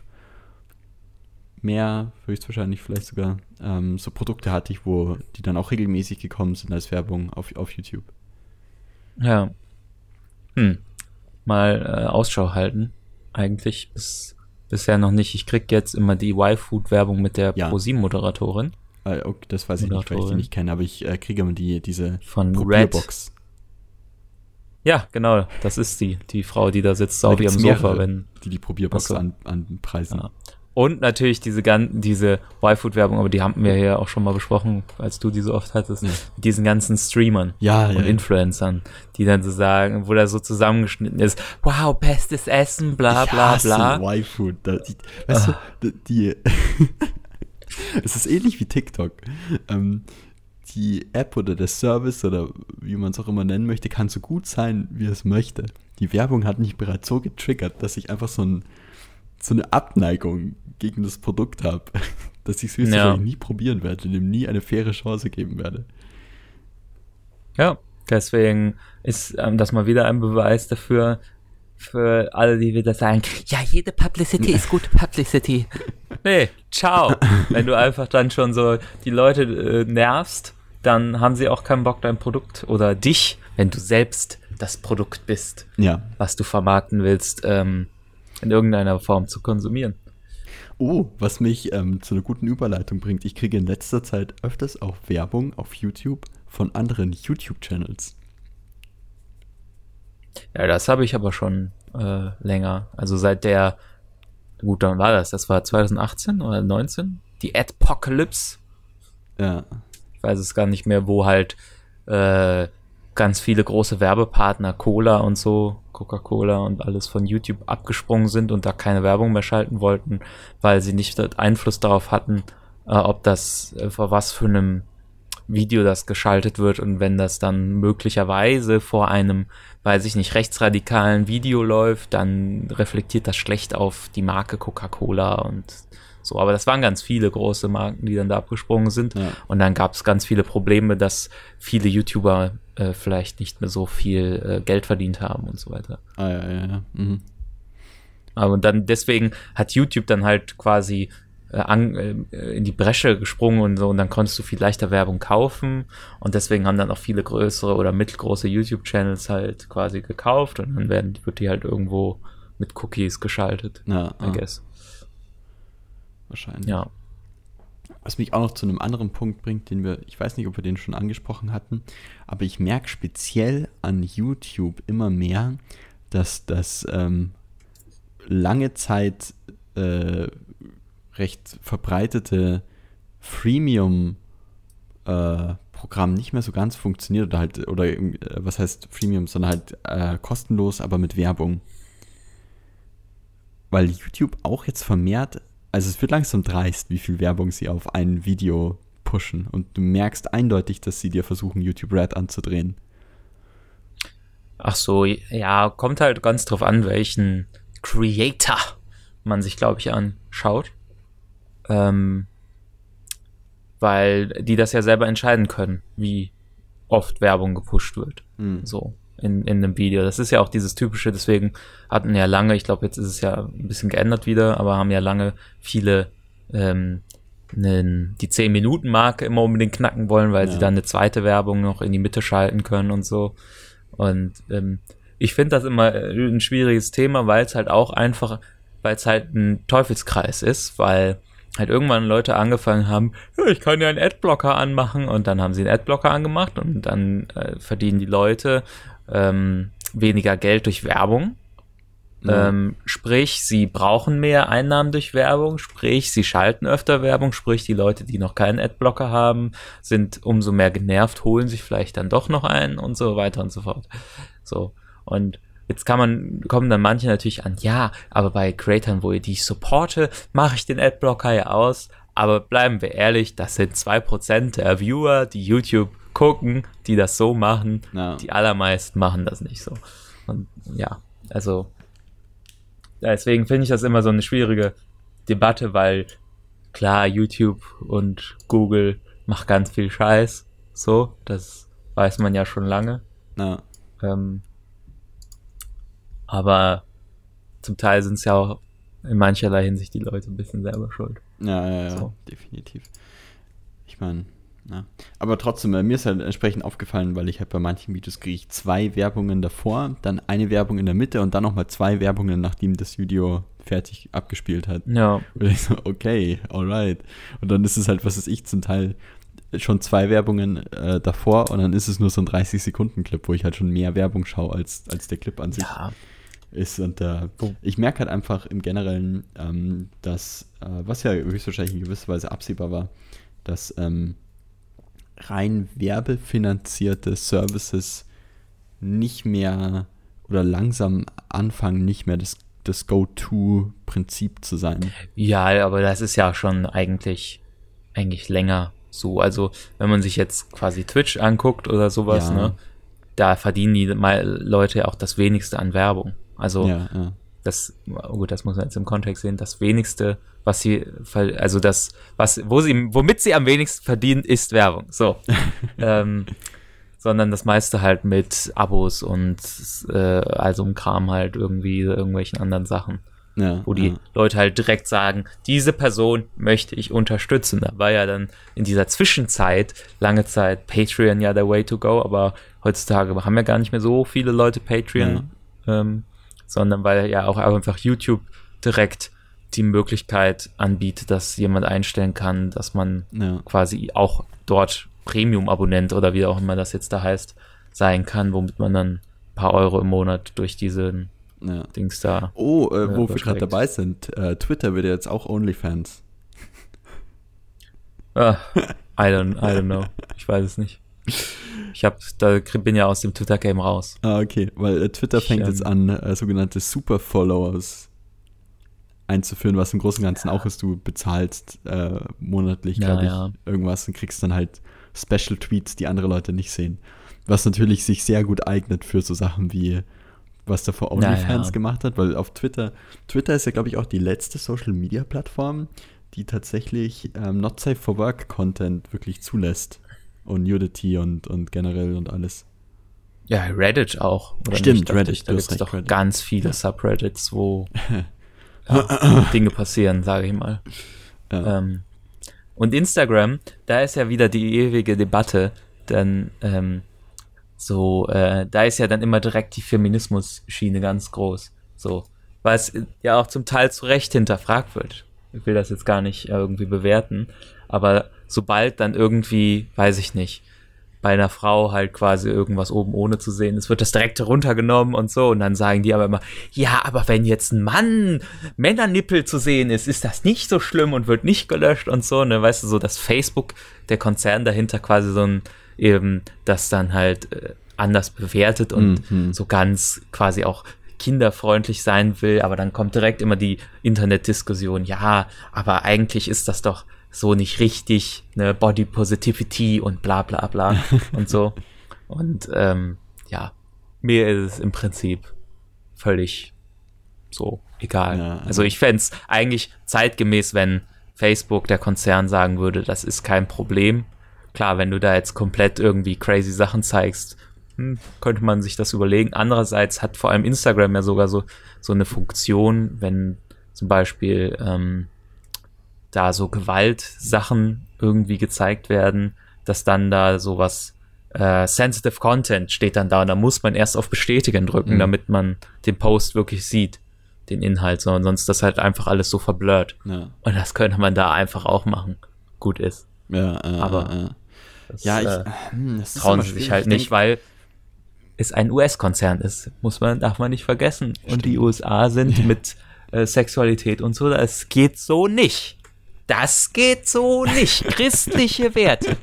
mehr, höchstwahrscheinlich vielleicht sogar, ähm, so Produkte hatte ich, wo die dann auch regelmäßig gekommen sind als Werbung auf, auf YouTube. Ja. Hm. Mal äh, Ausschau halten. Eigentlich ist bisher noch nicht. Ich krieg jetzt immer die Y-Food-Werbung mit der ja. Pro sieben Moderatorin. Äh, okay, das weiß ich nicht, weil ich die nicht kenne, aber ich äh, kriege immer die, diese von Probierbox. Red. Ja, genau, das ist die, die Frau, die da sitzt auf ihrem Sofa, wenn die die Probierbox so. an, anpreisen. Ja. Und natürlich diese ganzen, diese Y-Food-Werbung, aber die haben wir ja auch schon mal besprochen, als du die so oft hattest, ja. Mit diesen ganzen Streamern ja, und ja, Influencern, die dann so sagen, wo da so zusammengeschnitten ist, wow, bestes Essen, bla bla bla. Y-Food, da, die, weißt ah. du, die, es ist ähnlich wie TikTok. Ähm, die App oder der Service oder wie man es auch immer nennen möchte, kann so gut sein, wie es möchte. Die Werbung hat mich bereits so getriggert, dass ich einfach so, ein, so eine Abneigung gegen das Produkt habe, dass ich es höchstwahrscheinlich ja. nie probieren werde und ihm nie eine faire Chance geben werde. Ja, deswegen ist ähm, das mal wieder ein Beweis dafür, für alle, die wieder sagen, ja, jede Publicity ist gute Publicity. Nee, ciao. Wenn du einfach dann schon so die Leute äh, nervst, dann haben sie auch keinen Bock, dein Produkt oder dich, wenn du selbst das Produkt bist, ja. was du vermarkten willst, ähm, in irgendeiner Form zu konsumieren. Oh, was mich ähm, zu einer guten Überleitung bringt. Ich kriege in letzter Zeit öfters auch Werbung auf YouTube von anderen YouTube-Channels. Ja, das habe ich aber schon äh, länger. Also seit der, gut, dann war das, das war zwanzig achtzehn oder neunzehn, die Adpocalypse. Ja. Ich weiß es gar nicht mehr, wo halt äh, ganz viele große Werbepartner, Cola und so, Coca-Cola und alles von YouTube abgesprungen sind und da keine Werbung mehr schalten wollten, weil sie nicht Einfluss darauf hatten, äh, ob das äh, vor was für einem Video das geschaltet wird und wenn das dann möglicherweise vor einem, weiß ich nicht, rechtsradikalen Video läuft, dann reflektiert das schlecht auf die Marke Coca-Cola und so. Aber das waren ganz viele große Marken, die dann da abgesprungen sind. Ja. Und dann gab es ganz viele Probleme, dass viele YouTuber äh, vielleicht nicht mehr so viel äh, Geld verdient haben und so weiter. Ah, ja, ja, ja. Mhm. Aber dann deswegen hat YouTube dann halt quasi An, äh, in die Bresche gesprungen und so und dann konntest du viel leichter Werbung kaufen und deswegen haben dann auch viele größere oder mittelgroße YouTube-Channels halt quasi gekauft und dann werden, wird die halt irgendwo mit Cookies geschaltet, ja, I guess. Wahrscheinlich. Ja. Was mich auch noch zu einem anderen Punkt bringt, den wir, ich weiß nicht, ob wir den schon angesprochen hatten, aber ich merke speziell an YouTube immer mehr, dass das ähm, lange Zeit äh, recht verbreitete Freemium-Programm äh, nicht mehr so ganz funktioniert oder halt, oder äh, was heißt Freemium, sondern halt äh, kostenlos, aber mit Werbung. Weil YouTube auch jetzt vermehrt, also es wird langsam dreist, wie viel Werbung sie auf ein Video pushen und du merkst eindeutig, dass sie dir versuchen, YouTube Red anzudrehen. Ach so, ja, kommt halt ganz drauf an, welchen Creator man sich, glaube ich, anschaut. Ähm, weil die das ja selber entscheiden können, wie oft Werbung gepusht wird. Mhm. So, in, in einem Video. Das ist ja auch dieses typische, deswegen hatten ja lange, ich glaube, jetzt ist es ja ein bisschen geändert wieder, aber haben ja lange viele ähm, nen, die zehn-Minuten-Marke immer unbedingt knacken wollen, weil ja. sie dann eine zweite Werbung noch in die Mitte schalten können und so. Und ähm, ich finde das immer ein schwieriges Thema, weil es halt auch einfach weil es halt ein Teufelskreis ist, weil halt irgendwann Leute angefangen haben, ja, ich kann ja einen Adblocker anmachen und dann haben sie einen Adblocker angemacht und dann äh, verdienen die Leute ähm, weniger Geld durch Werbung. Ja. Ähm, sprich, sie brauchen mehr Einnahmen durch Werbung, sprich, sie schalten öfter Werbung, sprich, die Leute, die noch keinen Adblocker haben, sind umso mehr genervt, holen sich vielleicht dann doch noch einen und so weiter und so fort. So, und jetzt kann man, kommen dann manche natürlich an, ja, aber bei Creatoren, wo ihr die ich supporte, mache ich den Adblocker ja aus. Aber bleiben wir ehrlich, das sind zwei Prozent der Viewer, die YouTube gucken, die das so machen. No. Die allermeisten machen das nicht so. Und ja, also deswegen finde ich das immer so eine schwierige Debatte, weil klar, YouTube und Google macht ganz viel Scheiß. So, das weiß man ja schon lange. No. Ähm, Aber zum Teil sind es ja auch in mancherlei Hinsicht die Leute ein bisschen selber schuld. Ja, ja, ja, so. Definitiv. Ich meine, ja. Aber trotzdem, äh, mir ist halt entsprechend aufgefallen, weil ich halt bei manchen Videos kriege ich zwei Werbungen davor, dann eine Werbung in der Mitte und dann nochmal zwei Werbungen, nachdem das Video fertig abgespielt hat. Ja. Und ich so, okay, alright. Und dann ist es halt, was weiß ich, zum Teil schon zwei Werbungen äh, davor und dann ist es nur so ein dreißig-Sekunden-Clip, wo ich halt schon mehr Werbung schaue, als, als der Clip an sich ja. ist. Und äh, ich merke halt einfach im Generellen, ähm, dass, äh, was ja höchstwahrscheinlich in gewisser Weise absehbar war, dass ähm, rein werbefinanzierte Services nicht mehr oder langsam anfangen, nicht mehr das, das Go-To-Prinzip zu sein. Ja, aber das ist ja schon eigentlich, eigentlich länger so. Also wenn man sich jetzt quasi Twitch anguckt oder sowas, ja. ne, da verdienen die Leute ja auch das wenigste an Werbung. Also ja, ja. das, gut, das muss man jetzt im Kontext sehen, das wenigste, was sie, also das, was, wo sie, womit sie am wenigsten verdienen, ist Werbung. So. ähm, sondern das meiste halt mit Abos und äh, also um Kram halt irgendwie, irgendwelchen anderen Sachen. Ja, wo die ja. Leute halt direkt sagen, diese Person möchte ich unterstützen. Da war ja dann in dieser Zwischenzeit, lange Zeit, Patreon ja der way to go, aber heutzutage haben ja gar nicht mehr so viele Leute Patreon, ja. ähm, sondern weil ja auch einfach YouTube direkt die Möglichkeit anbietet, dass jemand einstellen kann, dass man ja. quasi auch dort Premium-Abonnent oder wie auch immer das jetzt da heißt, sein kann, womit man dann ein paar Euro im Monat durch diesen Ja. Dings da. Oh, äh, wo äh, wir gerade dabei sind. Äh, Twitter wird ja jetzt auch OnlyFans. Ah, I don't, I don't know. Ich weiß es nicht. Ich hab, da bin ja aus dem Twitter-Game raus. Ah, okay. Weil äh, Twitter fängt ich, ähm, jetzt an, äh, sogenannte Super-Followers einzuführen, was im Großen und Ganzen ja. auch ist, du bezahlst äh, monatlich, ja, glaube ich, ja. irgendwas und kriegst dann halt Special-Tweets, die andere Leute nicht sehen. Was natürlich sich sehr gut eignet für so Sachen wie was da vor OnlyFans ja, ja. gemacht hat, weil auf Twitter, Twitter ist ja, glaube ich, auch die letzte Social-Media-Plattform, die tatsächlich ähm, Not Safe for Work-Content wirklich zulässt. Und Nudity und, und generell und alles. Ja, Reddit auch. Oder Stimmt, nicht, Reddit. Ich, da gibt es doch Reddit. ganz viele ja. Subreddits, wo ja, Dinge passieren, sage ich mal. Ja. Ähm, und Instagram, da ist ja wieder die ewige Debatte, denn ähm, so, äh, da ist ja dann immer direkt die Feminismus-Schiene ganz groß. So, weil es ja auch zum Teil zu Recht hinterfragt wird. Ich will das jetzt gar nicht irgendwie bewerten, aber sobald dann irgendwie, weiß ich nicht, bei einer Frau halt quasi irgendwas oben ohne zu sehen ist, wird das direkt runtergenommen und so und dann sagen die aber immer, ja, aber wenn jetzt ein Mann Männernippel zu sehen ist, ist das nicht so schlimm und wird nicht gelöscht und so, ne, weißt du, so, dass Facebook, der Konzern dahinter quasi so ein eben das dann halt äh, anders bewertet und mhm. so ganz quasi auch kinderfreundlich sein will, aber dann kommt direkt immer die Internetdiskussion, ja, aber eigentlich ist das doch so nicht richtig, ne, Body Positivity und bla bla bla und so. Und ähm, ja, mir ist es im Prinzip völlig so egal. Ja, also ich fände es eigentlich zeitgemäß, wenn Facebook, der Konzern, sagen würde, das ist kein Problem. Klar, wenn du da jetzt komplett irgendwie crazy Sachen zeigst, hm, könnte man sich das überlegen. Andererseits hat vor allem Instagram ja sogar so, so eine Funktion, wenn zum Beispiel ähm, da so Gewaltsachen irgendwie gezeigt werden, dass dann da sowas äh, Sensitive Content steht dann da und da muss man erst auf Bestätigen drücken, mhm. damit man den Post wirklich sieht. den Inhalt, sondern sonst ist das halt einfach alles so verblurrt. Ja. Und das könnte man da einfach auch machen. Gut ist. Ja, äh, aber äh, das, ja, ich, äh, hm, das ist trauen immer sie sich schwierig. halt Ich nicht, denk- weil es ein U S-Konzern ist. Muss man, darf man nicht vergessen. Und die U S A sind Ja. mit äh, Sexualität und so, das geht so nicht. Das geht so nicht. Christliche Werte.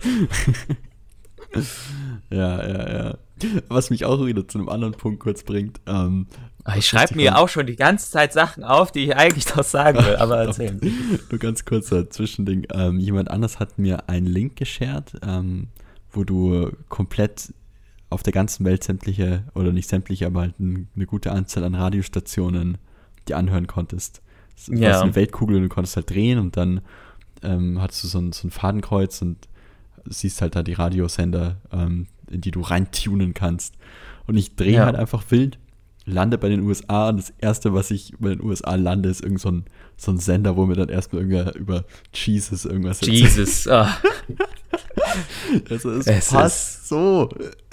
Ja, ja, ja. Was mich auch wieder zu einem anderen Punkt kurz bringt. Ähm, Ich schreibe mir auch schon die ganze Zeit Sachen auf, die ich eigentlich doch sagen will, aber erzählen Sie. Nur ganz kurzer Zwischending. Ähm, jemand anders hat mir einen Link geshared, ähm, wo du komplett auf der ganzen Welt sämtliche, oder nicht sämtliche, aber halt ein, eine gute Anzahl an Radiostationen dir anhören konntest. Das war Ja. eine Weltkugel und du konntest halt drehen und dann ähm, hattest du so ein, so ein Fadenkreuz und siehst halt da die Radiosender, ähm, in die du reintunen kannst. Und ich drehe Ja. halt einfach wild, lande bei den U S A und das erste, was ich bei den U S A lande, ist irgend so ein, so ein Sender, wo mir dann erstmal irgendwer über Jesus irgendwas erzählt. Jesus. Ah. Also es, Es passt so.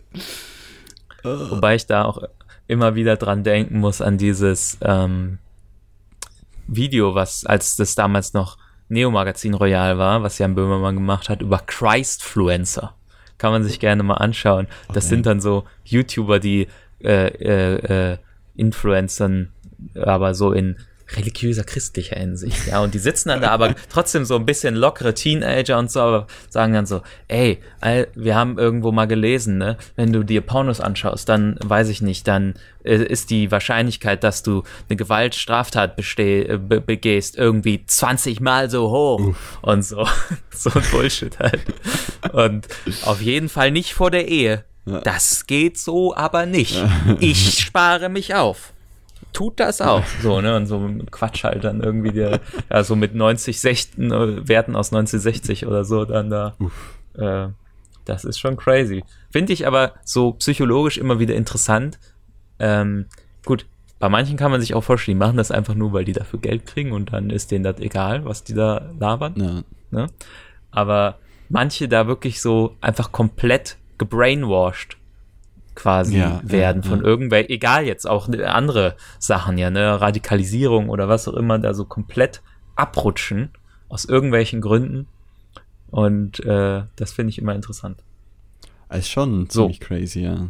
Wobei ich da auch immer wieder dran denken muss an dieses ähm, Video, was, als das damals noch Neo Magazin Royal war, was Jan Böhmermann gemacht hat, über Christfluencer. Kann man sich gerne mal anschauen. Das Okay. sind dann so YouTuber, die äh, äh, äh, Influencern, aber so in religiöser, christlicher Hinsicht, ja, und die sitzen dann da aber trotzdem so ein bisschen lockere Teenager und so, aber sagen dann so, ey, all, wir haben irgendwo mal gelesen, ne, wenn du dir Pornos anschaust, dann, weiß ich nicht, dann äh, ist die Wahrscheinlichkeit, dass du eine Gewaltstraftat besteh, äh, be begehst, irgendwie zwanzig Mal so hoch Uff. und so, so ein Bullshit halt. Und auf jeden Fall nicht vor der Ehe. Ja. Das geht so aber nicht. Ich spare mich auf. Tut das auch. So, ne? Und so Quatsch halt dann irgendwie der, ja, so mit neunzig, sechzig, äh, Werten aus neunzehnhundertsechzig oder so dann da. Äh, das ist schon crazy. Finde ich aber so psychologisch immer wieder interessant. Ähm, gut, bei manchen kann man sich auch vorstellen, die machen das einfach nur, weil die dafür Geld kriegen und dann ist denen das egal, was die da labern. Ja. Ne? Aber manche da wirklich so einfach komplett gebrainwashed quasi Ja, werden ja, von ja. irgendwelchen, egal jetzt auch andere Sachen, ja, ne, Radikalisierung oder was auch immer, da so komplett abrutschen aus irgendwelchen Gründen und äh, das finde ich immer interessant. Ist schon So. ziemlich crazy, ja.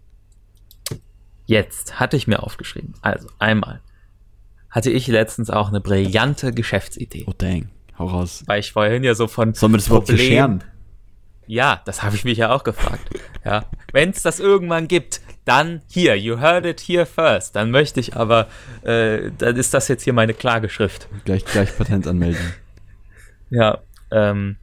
Jetzt hatte ich mir aufgeschrieben, also einmal hatte ich letztens auch eine brillante Geschäftsidee, Oh dang, hau raus. weil ich vorhin ja so von Sollen wir das überhaupt Problem- scheren? Ja, das habe ich mich ja auch gefragt. Ja, wenn es das irgendwann gibt, dann hier, you heard it here first. Dann möchte ich aber, äh, dann ist das jetzt hier meine Klageschrift. Gleich, gleich Patent anmelden. Ja, ähm,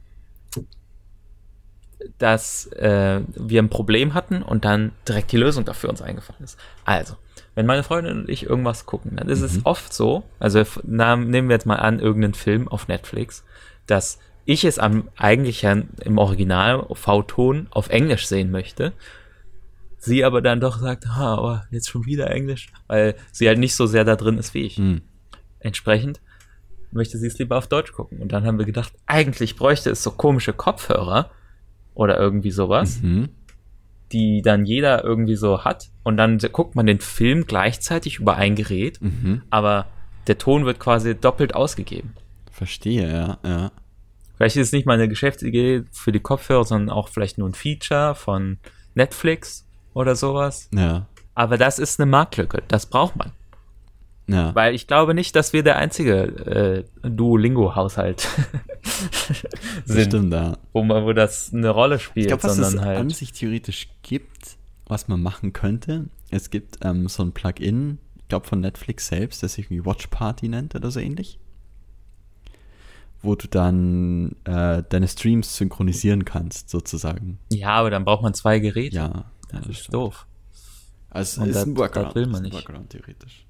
dass äh, wir ein Problem hatten und dann direkt die Lösung dafür uns eingefallen ist. Also, wenn meine Freundin und ich irgendwas gucken, dann ist es oft so, also f- na, nehmen wir jetzt mal an, irgendeinen Film auf Netflix, dass ich es am eigentlich ja im Original V-Ton auf Englisch sehen möchte, sie aber dann doch sagt, ah, oh, jetzt schon wieder Englisch, weil sie halt nicht so sehr da drin ist wie ich. Hm. Entsprechend möchte sie es lieber auf Deutsch gucken. Und dann haben wir gedacht, eigentlich bräuchte es so komische Kopfhörer oder irgendwie sowas, Mhm. die dann jeder irgendwie so hat. Und dann guckt man den Film gleichzeitig über ein Gerät, Mhm. aber der Ton wird quasi doppelt ausgegeben. Verstehe, ja, ja. Vielleicht ist es nicht mal eine Geschäftsidee für die Kopfhörer, sondern auch vielleicht nur ein Feature von Netflix oder sowas. Ja, Aber das ist eine Marktlücke. Das braucht man. ja. Weil ich glaube nicht, dass wir der einzige äh, Duolingo-Haushalt Das sind, stimmt, ja. wo, man, wo das eine Rolle Ich spielt, glaube, was es sondern an halt. sich theoretisch gibt, was man machen könnte, es gibt ähm, so ein Plugin, ich glaube von Netflix selbst, das sich irgendwie Watch Party nennt oder so ähnlich, wo du dann äh, deine Streams synchronisieren kannst, sozusagen. Ja, aber dann braucht man zwei Geräte. Ja, Das ist stimmt. doof. Also Und es ist das- ein Workaround, das will man ist ein nicht. Workaround theoretisch.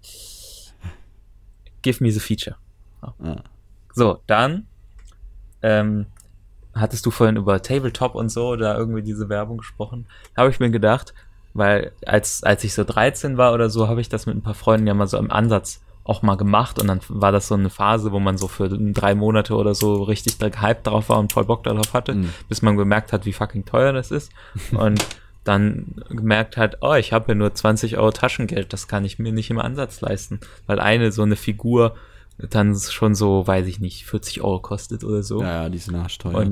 Give me the feature. Ja. So, dann ähm, hattest du vorhin über Tabletop und so da irgendwie diese Werbung gesprochen. Da habe ich mir gedacht, weil als als ich so dreizehn war oder so, habe ich das mit ein paar Freunden ja mal so im Ansatz auch mal gemacht und dann war das so eine Phase, wo man so für drei Monate oder so richtig gehypt drauf war und voll Bock darauf hatte, Mhm. bis man gemerkt hat, wie fucking teuer das ist. Und dann gemerkt hat, oh, ich habe ja nur zwanzig Euro Taschengeld, das kann ich mir nicht im Ansatz leisten, weil eine so eine Figur dann schon so, weiß ich nicht, vierzig Euro kostet oder so. Ja, ja, die sind arschteuer. Und,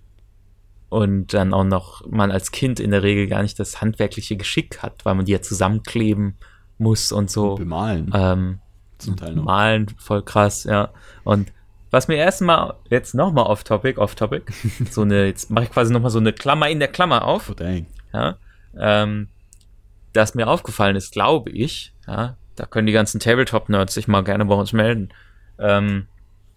und dann auch noch man als Kind in der Regel gar nicht das handwerkliche Geschick hat, weil man die ja zusammenkleben muss und so. Und bemalen. Ähm, Zum Teil noch. Malen, voll krass, ja. Und was mir erstmal, jetzt nochmal off-topic, off-topic, so eine, jetzt mache ich quasi nochmal so eine Klammer in der Klammer auf. Oh, dang. Ja, ähm, das mir aufgefallen ist, glaube ich, ja, da können die ganzen Tabletop-Nerds sich mal gerne bei uns melden, ähm,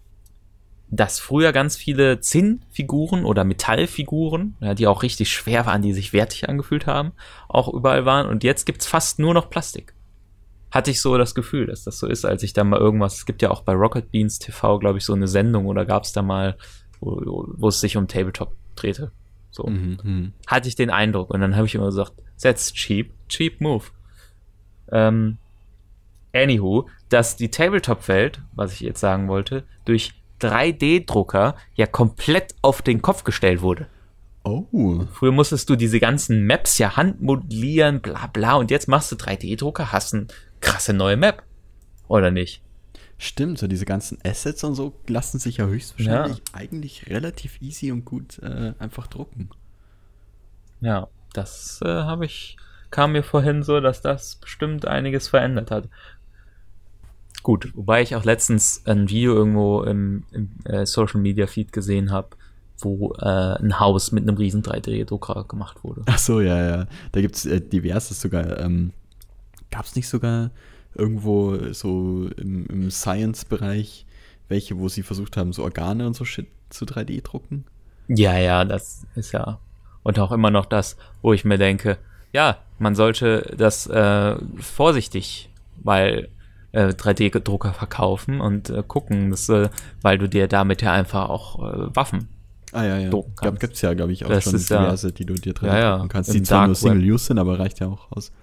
dass früher ganz viele Zinnfiguren oder Metallfiguren, ja, die auch richtig schwer waren, die sich wertig angefühlt haben, auch überall waren und jetzt gibt's fast nur noch Plastik. Hatte ich so das Gefühl, dass das so ist, als ich da mal irgendwas, es gibt ja auch bei Rocket Beans T V, glaube ich, so eine Sendung oder gab's da mal, wo, wo es sich um Tabletop drehte. So. Mhm, Hatte ich den Eindruck und dann habe ich immer gesagt, that's cheap, cheap move. Ähm, anywho, dass die Tabletop-Welt, was ich jetzt sagen wollte, durch drei D-Drucker ja komplett auf den Kopf gestellt wurde. Oh. Früher musstest du diese ganzen Maps ja handmodellieren, bla bla, und jetzt machst du drei D-Drucker, hast eine krasse neue Map. Oder nicht? Stimmt, so diese ganzen Assets und so lassen sich ja höchstwahrscheinlich ja. eigentlich relativ easy und gut äh, einfach drucken. Ja, das äh, habe ich, kam mir vorhin so, dass das bestimmt einiges verändert hat. Gut, wobei ich auch letztens ein Video irgendwo im, im äh, Social Media Feed gesehen habe, wo äh, ein Haus mit einem riesen drei D-Drucker gemacht wurde. Ach so, ja, ja. Da gibt es äh, diverses sogar. Ähm, gab es nicht sogar irgendwo so im, im Science-Bereich welche, wo sie versucht haben, so Organe und so Shit zu drei D drucken? Ja, ja, das ist ja. Und auch immer noch das, wo ich mir denke, ja, man sollte das äh, vorsichtig, weil äh, drei D-Drucker verkaufen und äh, gucken, dass, äh, weil du dir damit ja einfach auch äh, Waffen Ah ja, ja. Gab, gibt's ja, glaube ich, auch das schon diverse, ja, die du dir drin ja, drucken ja, kannst. Die zwar nur Single-Use sind, aber reicht ja auch aus.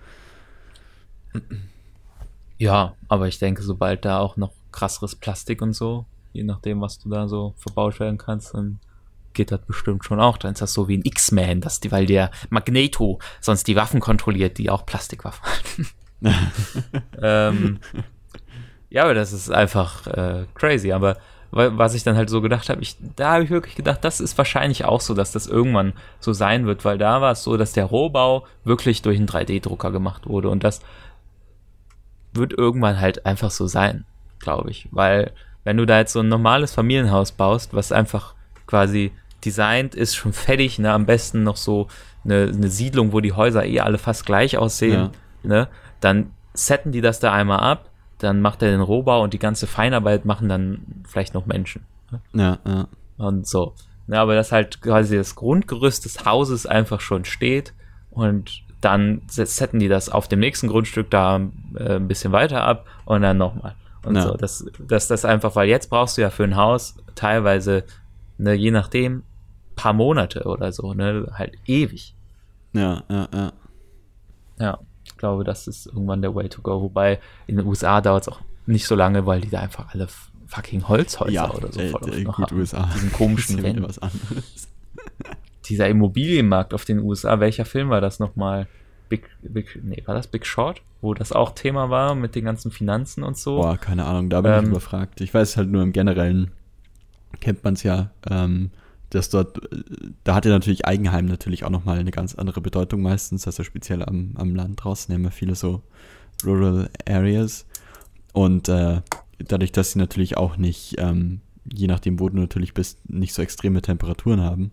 Ja, aber ich denke, sobald da auch noch krasseres Plastik und so, je nachdem, was du da so verbaut werden kannst, dann geht das bestimmt schon auch. Dann ist das so wie ein X-Men, dass die, weil der Magneto sonst die Waffen kontrolliert, die auch Plastikwaffen haben. ähm, ja, aber das ist einfach äh, crazy. Aber was ich dann halt so gedacht habe, ich, da habe ich wirklich gedacht, das ist wahrscheinlich auch so, dass das irgendwann so sein wird, weil da war es so, dass der Rohbau wirklich durch einen drei D-Drucker gemacht wurde und das wird irgendwann halt einfach so sein, glaube ich, weil wenn du da jetzt so ein normales Familienhaus baust, was einfach quasi designt ist, schon fertig, ne, am besten noch so eine, eine Siedlung, wo die Häuser eh alle fast gleich aussehen, ja. ne, dann setten die das da einmal ab, dann macht er den Rohbau und die ganze Feinarbeit machen dann vielleicht noch Menschen. Ne? Ja, ja. Und so. Ja, aber dass halt quasi das Grundgerüst des Hauses einfach schon steht und dann setzen die das auf dem nächsten Grundstück da äh, ein bisschen weiter ab und dann nochmal. Und ja. so, dass das, das einfach, weil jetzt brauchst du ja für ein Haus teilweise, ne, je nachdem, paar Monate oder so, ne, halt ewig. Ja, ja, ja. Ja, ich glaube, das ist irgendwann der Way to go. Wobei in den U S A dauert es auch nicht so lange, weil die da einfach alle fucking Holzhäuser ja, oder so äh, voll äh, noch gut, haben. U S A. Diesen komischen das ist ja Rennen. was anderes. Dieser Immobilienmarkt auf den U S A, welcher Film war das nochmal? Big, Big, nee, war das Big Short? Wo das auch Thema war mit den ganzen Finanzen und so? Boah, keine Ahnung, da bin ähm, ich überfragt. Ich weiß halt nur im Generellen, kennt man es ja, ähm, dass dort, da hat ja natürlich Eigenheim natürlich auch nochmal eine ganz andere Bedeutung meistens, also speziell am, am Land draußen, haben wir viele so Rural Areas und äh, dadurch, dass sie natürlich auch nicht, ähm, je nachdem, wo du natürlich bist, nicht so extreme Temperaturen haben,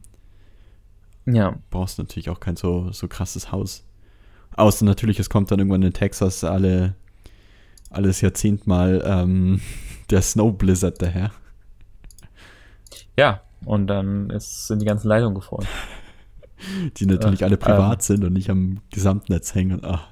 ja, brauchst du natürlich auch kein so, so krasses Haus. Außer natürlich, es kommt dann irgendwann in Texas alle alles Jahrzehnt mal ähm, der Snow Blizzard daher. Ja, und dann ist, sind die ganzen Leitungen gefroren. Die natürlich äh, alle privat ähm, sind und nicht am Gesamtnetz hängen. Ach.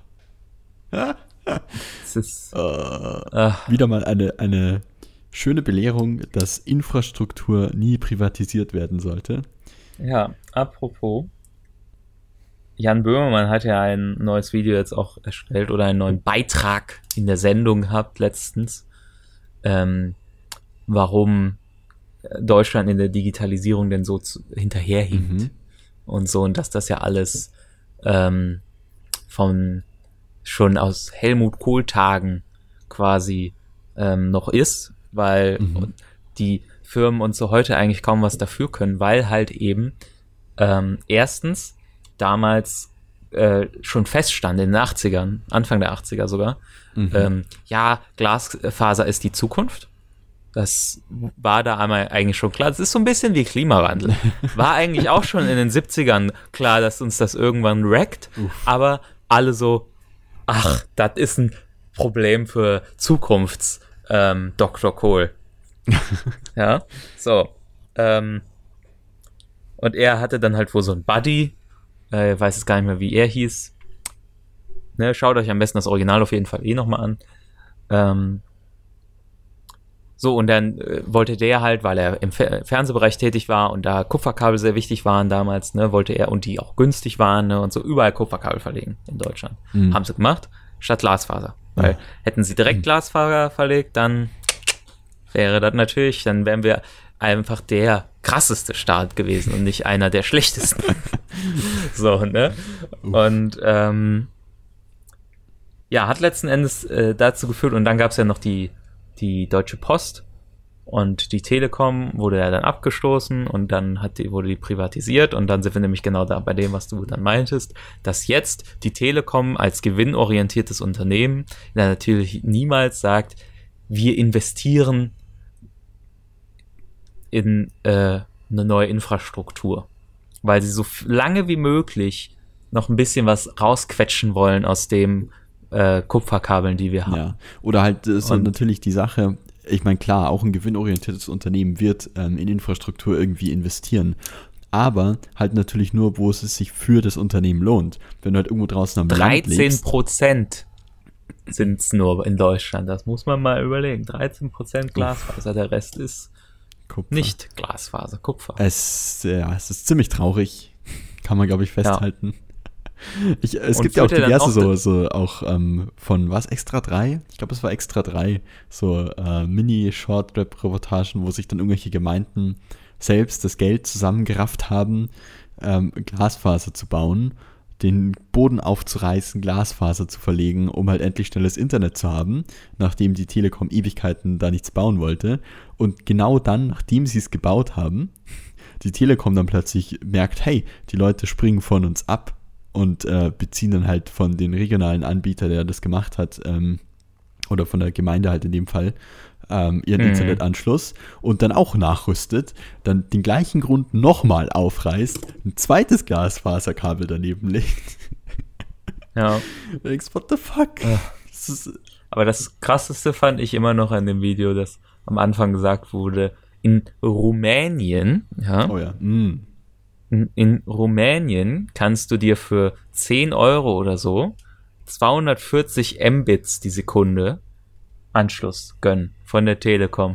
Es ist, äh, äh, wieder mal eine, eine schöne Belehrung, dass Infrastruktur nie privatisiert werden sollte. Ja, apropos, Jan Böhmermann hat ja ein neues Video jetzt auch erstellt oder einen neuen Beitrag in der Sendung gehabt letztens, ähm, warum Deutschland in der Digitalisierung denn so zu, hinterherhinkt mhm. und so, und dass das ja alles ähm, von schon aus Helmut Kohl-Tagen quasi ähm, noch ist, weil mhm. die Firmen und so heute eigentlich kaum was dafür können, weil halt eben ähm, erstens damals äh, schon feststand in den achtzigern, Anfang der achtziger sogar, mhm. ähm, ja, Glasfaser ist die Zukunft. Das war da einmal eigentlich schon klar. Das ist so ein bisschen wie Klimawandel. War eigentlich auch schon in den siebzigern klar, dass uns das irgendwann wreckt, Uff. aber alle so, ach, das ist ein Problem für Zukunfts ähm, Doktor Kohl. Ja, so. Ähm, und er hatte dann halt wohl so ein Buddy, äh, weiß es gar nicht mehr, wie er hieß. Ne, schaut euch am besten das Original auf jeden Fall eh nochmal an. Ähm, so, und dann äh, wollte der halt, weil er im Fer- Fernsehbereich tätig war und da Kupferkabel sehr wichtig waren damals, ne, wollte er, und die auch günstig waren, ne, und so überall Kupferkabel verlegen in Deutschland. Mhm. Haben sie gemacht, statt Glasfaser. Weil ja. hätten sie direkt mhm. Glasfaser verlegt, dann wäre das natürlich, dann wären wir einfach der krasseste Staat gewesen und nicht einer der schlechtesten. So, ne? Und ähm, ja, hat letzten Endes äh, dazu geführt, und dann gab es ja noch die die Deutsche Post und die Telekom wurde ja dann abgestoßen und dann hat die, wurde die privatisiert, und dann sind wir nämlich genau da bei dem, was du dann meintest, dass jetzt die Telekom als gewinnorientiertes Unternehmen natürlich niemals sagt, wir investieren in äh, eine neue Infrastruktur, weil sie so lange wie möglich noch ein bisschen was rausquetschen wollen aus dem äh, Kupferkabeln, die wir haben. Ja, oder halt ist und natürlich die Sache, ich meine, klar, auch ein gewinnorientiertes Unternehmen wird ähm, in Infrastruktur irgendwie investieren, aber halt natürlich nur, wo es sich für das Unternehmen lohnt. Wenn du halt irgendwo draußen am Land lebst. dreizehn Prozent sind es nur in Deutschland, das muss man mal überlegen. dreizehn Prozent Glasfaser, der Rest ist Kupfer. Nicht Glasfaser, Kupfer. Es, ja, es ist ziemlich traurig, kann man, glaube ich, festhalten. Ja. Ich, es und gibt ja auch diverse auch so, so auch ähm, von was, Extra drei? Ich glaube, es war Extra drei, so äh, Mini-Short-Rap-Reportagen, wo sich dann irgendwelche Gemeinden selbst das Geld zusammengerafft haben, ähm, Glasfaser zu bauen, den Boden aufzureißen, Glasfaser zu verlegen, um halt endlich schnelles Internet zu haben, nachdem die Telekom Ewigkeiten da nichts bauen wollte. Und genau dann, nachdem sie es gebaut haben, die Telekom dann plötzlich merkt, hey, die Leute springen von uns ab und äh, beziehen dann halt von den regionalen Anbieter, der das gemacht hat, ähm, oder von der Gemeinde halt in dem Fall, ähm, ihren mhm. Internetanschluss und dann auch nachrüstet, dann den gleichen Grund nochmal aufreißt, ein zweites Glasfaserkabel daneben legt. Ja. Du denkst, what the fuck? Ja. Das ist, aber das Krasseste fand ich immer noch an dem Video, dass am Anfang gesagt wurde, in Rumänien, ja, oh ja. Mm. in, in Rumänien kannst du dir für zehn Euro oder so zweihundertvierzig Mbits die Sekunde Anschluss gönnen von der Telekom.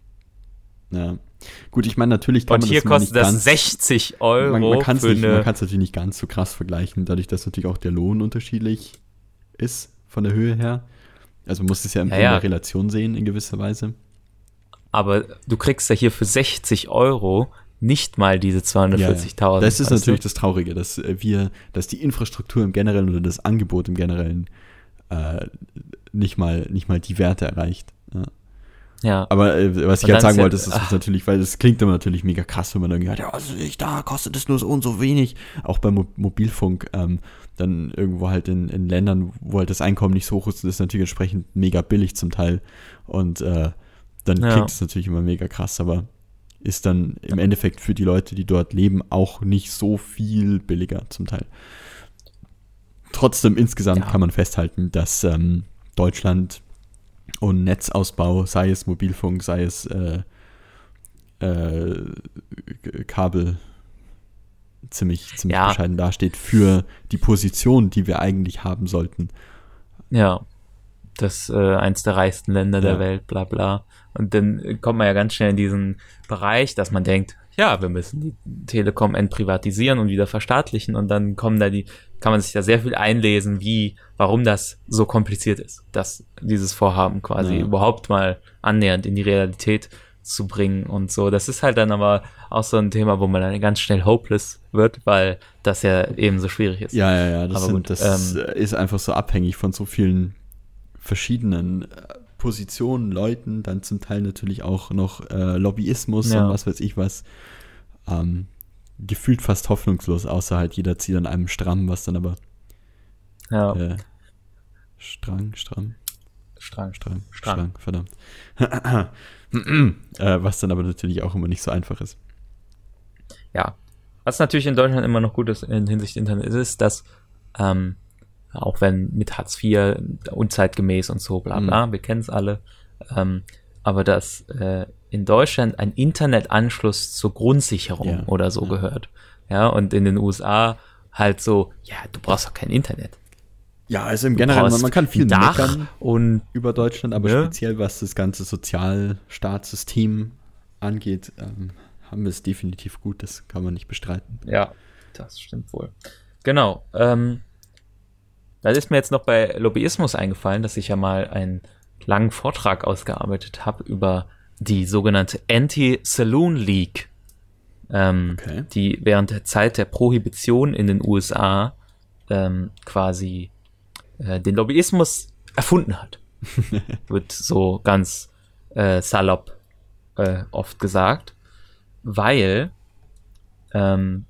Ja. Gut, ich meine, natürlich kann und man das Und hier kostet das ganz, sechzig Euro Man, man kann es eine natürlich nicht ganz so krass vergleichen, dadurch, dass natürlich auch der Lohn unterschiedlich ist von der Höhe her. Also man muss es ja in ja, ja. Relation sehen in gewisser Weise. Aber du kriegst ja hier für sechzig Euro nicht mal diese zweihundertvierzigtausend. Ja, das ist natürlich du? das Traurige, dass wir, dass die Infrastruktur im Generellen oder das Angebot im Generellen äh, nicht mal, nicht mal die Werte erreicht. Ja. Ja. Aber äh, was ich halt sagen wollte, ist, das ist natürlich, weil das klingt immer natürlich mega krass, wenn man irgendwie hat, ja, also ich, da kostet es nur so und so wenig. Auch beim Mo- Mobilfunk, ähm, dann irgendwo halt in, in Ländern, wo halt das Einkommen nicht so hoch ist, ist es natürlich entsprechend mega billig zum Teil. Und äh, dann ja. klingt es natürlich immer mega krass, aber ist dann im Endeffekt für die Leute, die dort leben, auch nicht so viel billiger zum Teil. Trotzdem insgesamt ja. kann man festhalten, dass ähm, Deutschland und Netzausbau, sei es Mobilfunk, sei es äh, äh, Kabel, ziemlich, ziemlich ja. bescheiden dasteht für die Position, die wir eigentlich haben sollten. Ja, das äh, eins der reichsten Länder ja. der Welt, bla bla. Und dann kommt man ja ganz schnell in diesen Bereich, dass man denkt, ja, wir müssen die Telekom entprivatisieren und wieder verstaatlichen, und dann kommen da die, kann man sich da sehr viel einlesen, wie, warum das so kompliziert ist, dass dieses Vorhaben quasi ja. überhaupt mal annähernd in die Realität zu bringen und so. Das ist halt dann aber auch so ein Thema, wo man dann ganz schnell hopeless wird, weil das ja eben so schwierig ist. Ja, ja, ja, das, sind, gut, das ähm, ist einfach so abhängig von so vielen verschiedenen Positionen, Leuten, dann zum Teil natürlich auch noch äh, Lobbyismus ja. und was weiß ich was. Ähm, gefühlt fast hoffnungslos, außer halt jeder zieht an einem Stramm, was dann aber ja. äh, Strang, Stramm? Strang, Strang, Strang, Strang, verdammt. äh, was dann aber natürlich auch immer nicht so einfach ist. Ja, was natürlich in Deutschland immer noch gut ist in Hinsicht Internet ist, ist, dass ähm, auch wenn mit Hartz vier unzeitgemäß und so bla bla, mhm. wir kennen es alle, ähm, aber dass äh, in Deutschland ein Internetanschluss zur Grundsicherung ja. oder so ja. gehört. Ja, und in den U S A halt so, ja, du brauchst doch kein Internet. Ja, also im Generellen, man, man kann viel Dach meckern und über Deutschland, aber ne? speziell was das ganze Sozialstaatssystem angeht, ähm, haben wir es definitiv gut, das kann man nicht bestreiten. Ja, das stimmt wohl. Genau, ähm, da ist mir jetzt noch bei Lobbyismus eingefallen, dass ich ja mal einen langen Vortrag ausgearbeitet habe über die sogenannte Anti-Saloon League, ähm, okay. die während der Zeit der Prohibition in den U S A ähm, quasi äh, den Lobbyismus erfunden hat. Wird so ganz äh, salopp äh, oft gesagt, weil ähm,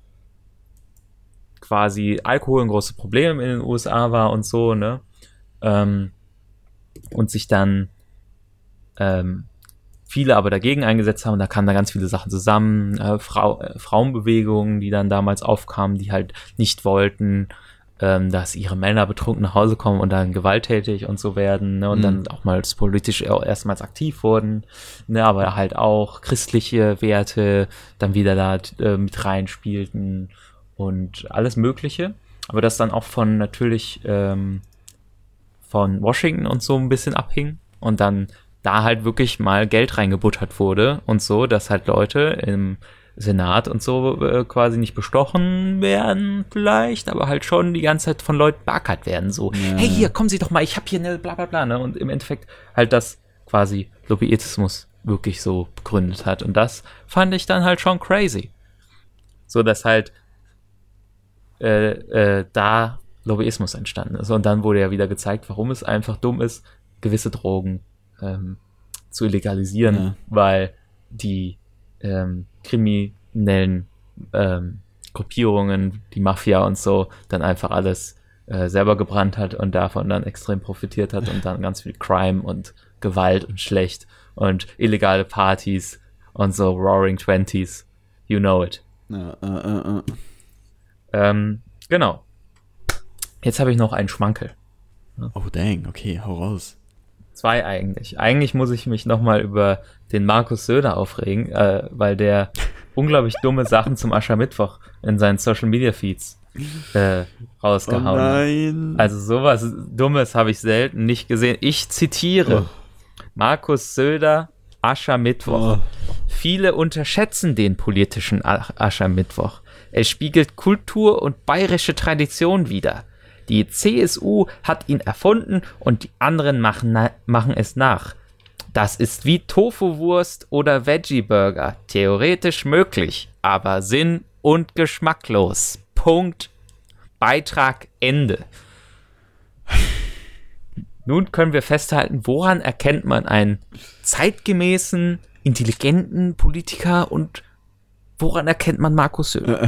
quasi Alkohol ein großes Problem in den U S A war und so, ne? Ähm, und sich dann ähm, viele aber dagegen eingesetzt haben, da kamen da ganz viele Sachen zusammen, äh, Frau, äh, Frauenbewegungen, die dann damals aufkamen, die halt nicht wollten, ähm, dass ihre Männer betrunken nach Hause kommen und dann gewalttätig und so werden, ne? Und mhm. dann auch mal politisch erstmals aktiv wurden, ne? Aber halt auch christliche Werte dann wieder da äh, mit reinspielten und alles Mögliche, aber das dann auch von natürlich ähm, von Washington und so ein bisschen abhing und dann da halt wirklich mal Geld reingebuttert wurde und so, dass halt Leute im Senat und so äh, quasi nicht bestochen werden vielleicht, aber halt schon die ganze Zeit von Leuten beackert werden, so, ja. Hey, hier, kommen Sie doch mal, ich hab hier eine bla bla bla, ne? Und im Endeffekt halt das quasi Lobbyismus wirklich so begründet hat und das fand ich dann halt schon crazy. So, dass halt äh, äh, da Lobbyismus entstanden ist und dann wurde ja wieder gezeigt, warum es einfach dumm ist, gewisse Drogen Ähm, zu illegalisieren, ja. weil die ähm, kriminellen ähm, Gruppierungen, die Mafia und so, dann einfach alles äh, selber gebrannt hat und davon dann extrem profitiert hat und dann ganz viel Crime und Gewalt und schlecht und illegale Partys und so Roaring Twenties, you know it. Ja, äh, äh, äh. Ähm, genau. Jetzt habe ich noch einen Schmankel. Ja. Oh dang, okay, hau raus. Zwei eigentlich. Eigentlich muss ich mich nochmal über den Markus Söder aufregen, äh, weil der unglaublich dumme Sachen zum Aschermittwoch in seinen Social-Media-Feeds äh, rausgehauen oh nein. hat. Also sowas Dummes habe ich selten nicht gesehen. Ich zitiere oh. Markus Söder, Aschermittwoch. Oh. Viele unterschätzen den politischen Aschermittwoch. Er spiegelt Kultur und bayerische Tradition wider. Die C S U hat ihn erfunden und die anderen machen, na- machen es nach. Das ist wie Tofu-Wurst oder Veggie-Burger. Theoretisch möglich, aber sinn- und geschmacklos. Punkt. Beitrag Ende. Nun können wir festhalten, woran erkennt man einen zeitgemäßen, intelligenten Politiker und woran erkennt man Markus Söder?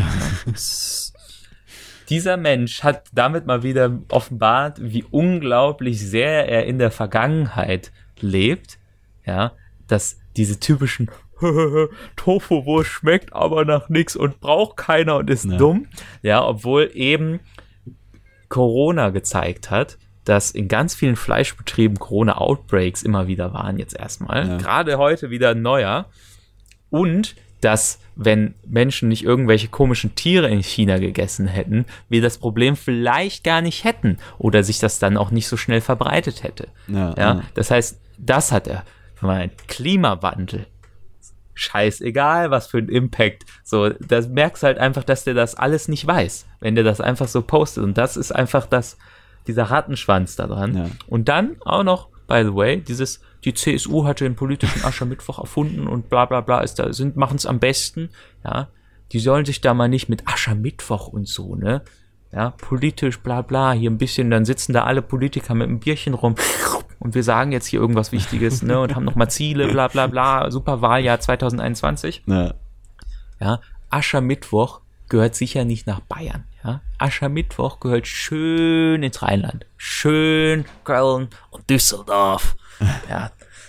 Dieser Mensch hat damit mal wieder offenbart, wie unglaublich sehr er in der Vergangenheit lebt, ja, dass diese typischen Tofu-Wurst schmeckt aber nach nix und braucht keiner und ist ja. dumm, ja, obwohl eben Corona gezeigt hat, dass in ganz vielen Fleischbetrieben Corona-Outbreaks immer wieder waren jetzt erstmal, ja. gerade heute wieder ein neuer und dass, wenn Menschen nicht irgendwelche komischen Tiere in China gegessen hätten, wir das Problem vielleicht gar nicht hätten oder sich das dann auch nicht so schnell verbreitet hätte. Ja, ja? ja. Das heißt, das hat er vermeint. Klimawandel. Scheißegal, was für ein Impact. So, das merkst halt einfach, dass der das alles nicht weiß, wenn der das einfach so postet. Und das ist einfach das, dieser Rattenschwanz da dran. Ja. Und dann auch noch by the way, dieses, die C S U hatte den politischen Aschermittwoch erfunden und bla bla bla, ist da, sind, machen es am besten, ja, die sollen sich da mal nicht mit Aschermittwoch und so, ne, ja, politisch bla bla, hier ein bisschen, dann sitzen da alle Politiker mit einem Bierchen rum und wir sagen jetzt hier irgendwas Wichtiges, ne, und haben nochmal Ziele, bla bla bla, super Wahljahr zwanzig einundzwanzig. Ja. Ja, Aschermittwoch gehört sicher nicht nach Bayern, ja. Aschermittwoch gehört schön ins Rheinland. Schön Köln und Düsseldorf. Ja.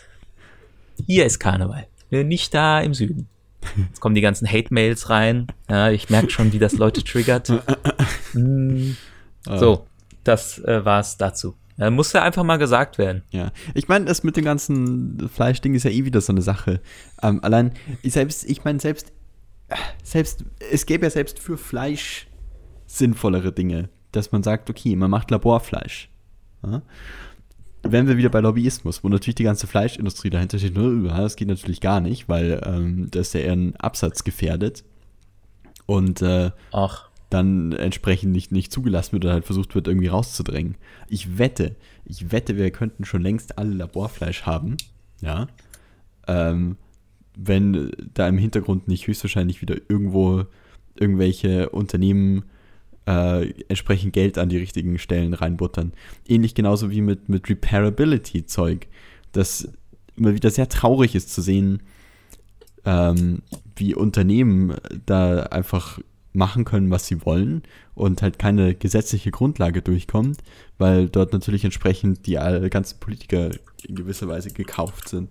Hier ist Karneval. Nicht da im Süden. Jetzt kommen die ganzen Hate-Mails rein. Ja, ich merke schon, wie das Leute triggert. Hm. So, das äh, war's dazu. Ja, muss ja einfach mal gesagt werden. Ja, ich meine, das mit dem ganzen Fleischding ist ja eh wieder so eine Sache. Ähm, allein, ich selbst, ich meine, selbst, selbst, es gäbe ja selbst für Fleisch sinnvollere Dinge, dass man sagt, okay, man macht Laborfleisch. Ja? Wenn wir wieder bei Lobbyismus, wo natürlich die ganze Fleischindustrie dahinter steht, ja, das geht natürlich gar nicht, weil ähm, das ja ihren Absatz gefährdet und äh, Ach. dann entsprechend nicht, nicht zugelassen wird oder halt versucht wird, irgendwie rauszudrängen. Ich wette, ich wette, wir könnten schon längst alle Laborfleisch haben, ja, ähm, wenn da im Hintergrund nicht höchstwahrscheinlich wieder irgendwo irgendwelche Unternehmen äh, entsprechend Geld an die richtigen Stellen reinbuttern. Ähnlich genauso wie mit, mit Repairability-Zeug, das immer wieder sehr traurig ist zu sehen, ähm, wie Unternehmen da einfach machen können, was sie wollen und halt keine gesetzliche Grundlage durchkommt, weil dort natürlich entsprechend die all, ganzen Politiker in gewisser Weise gekauft sind.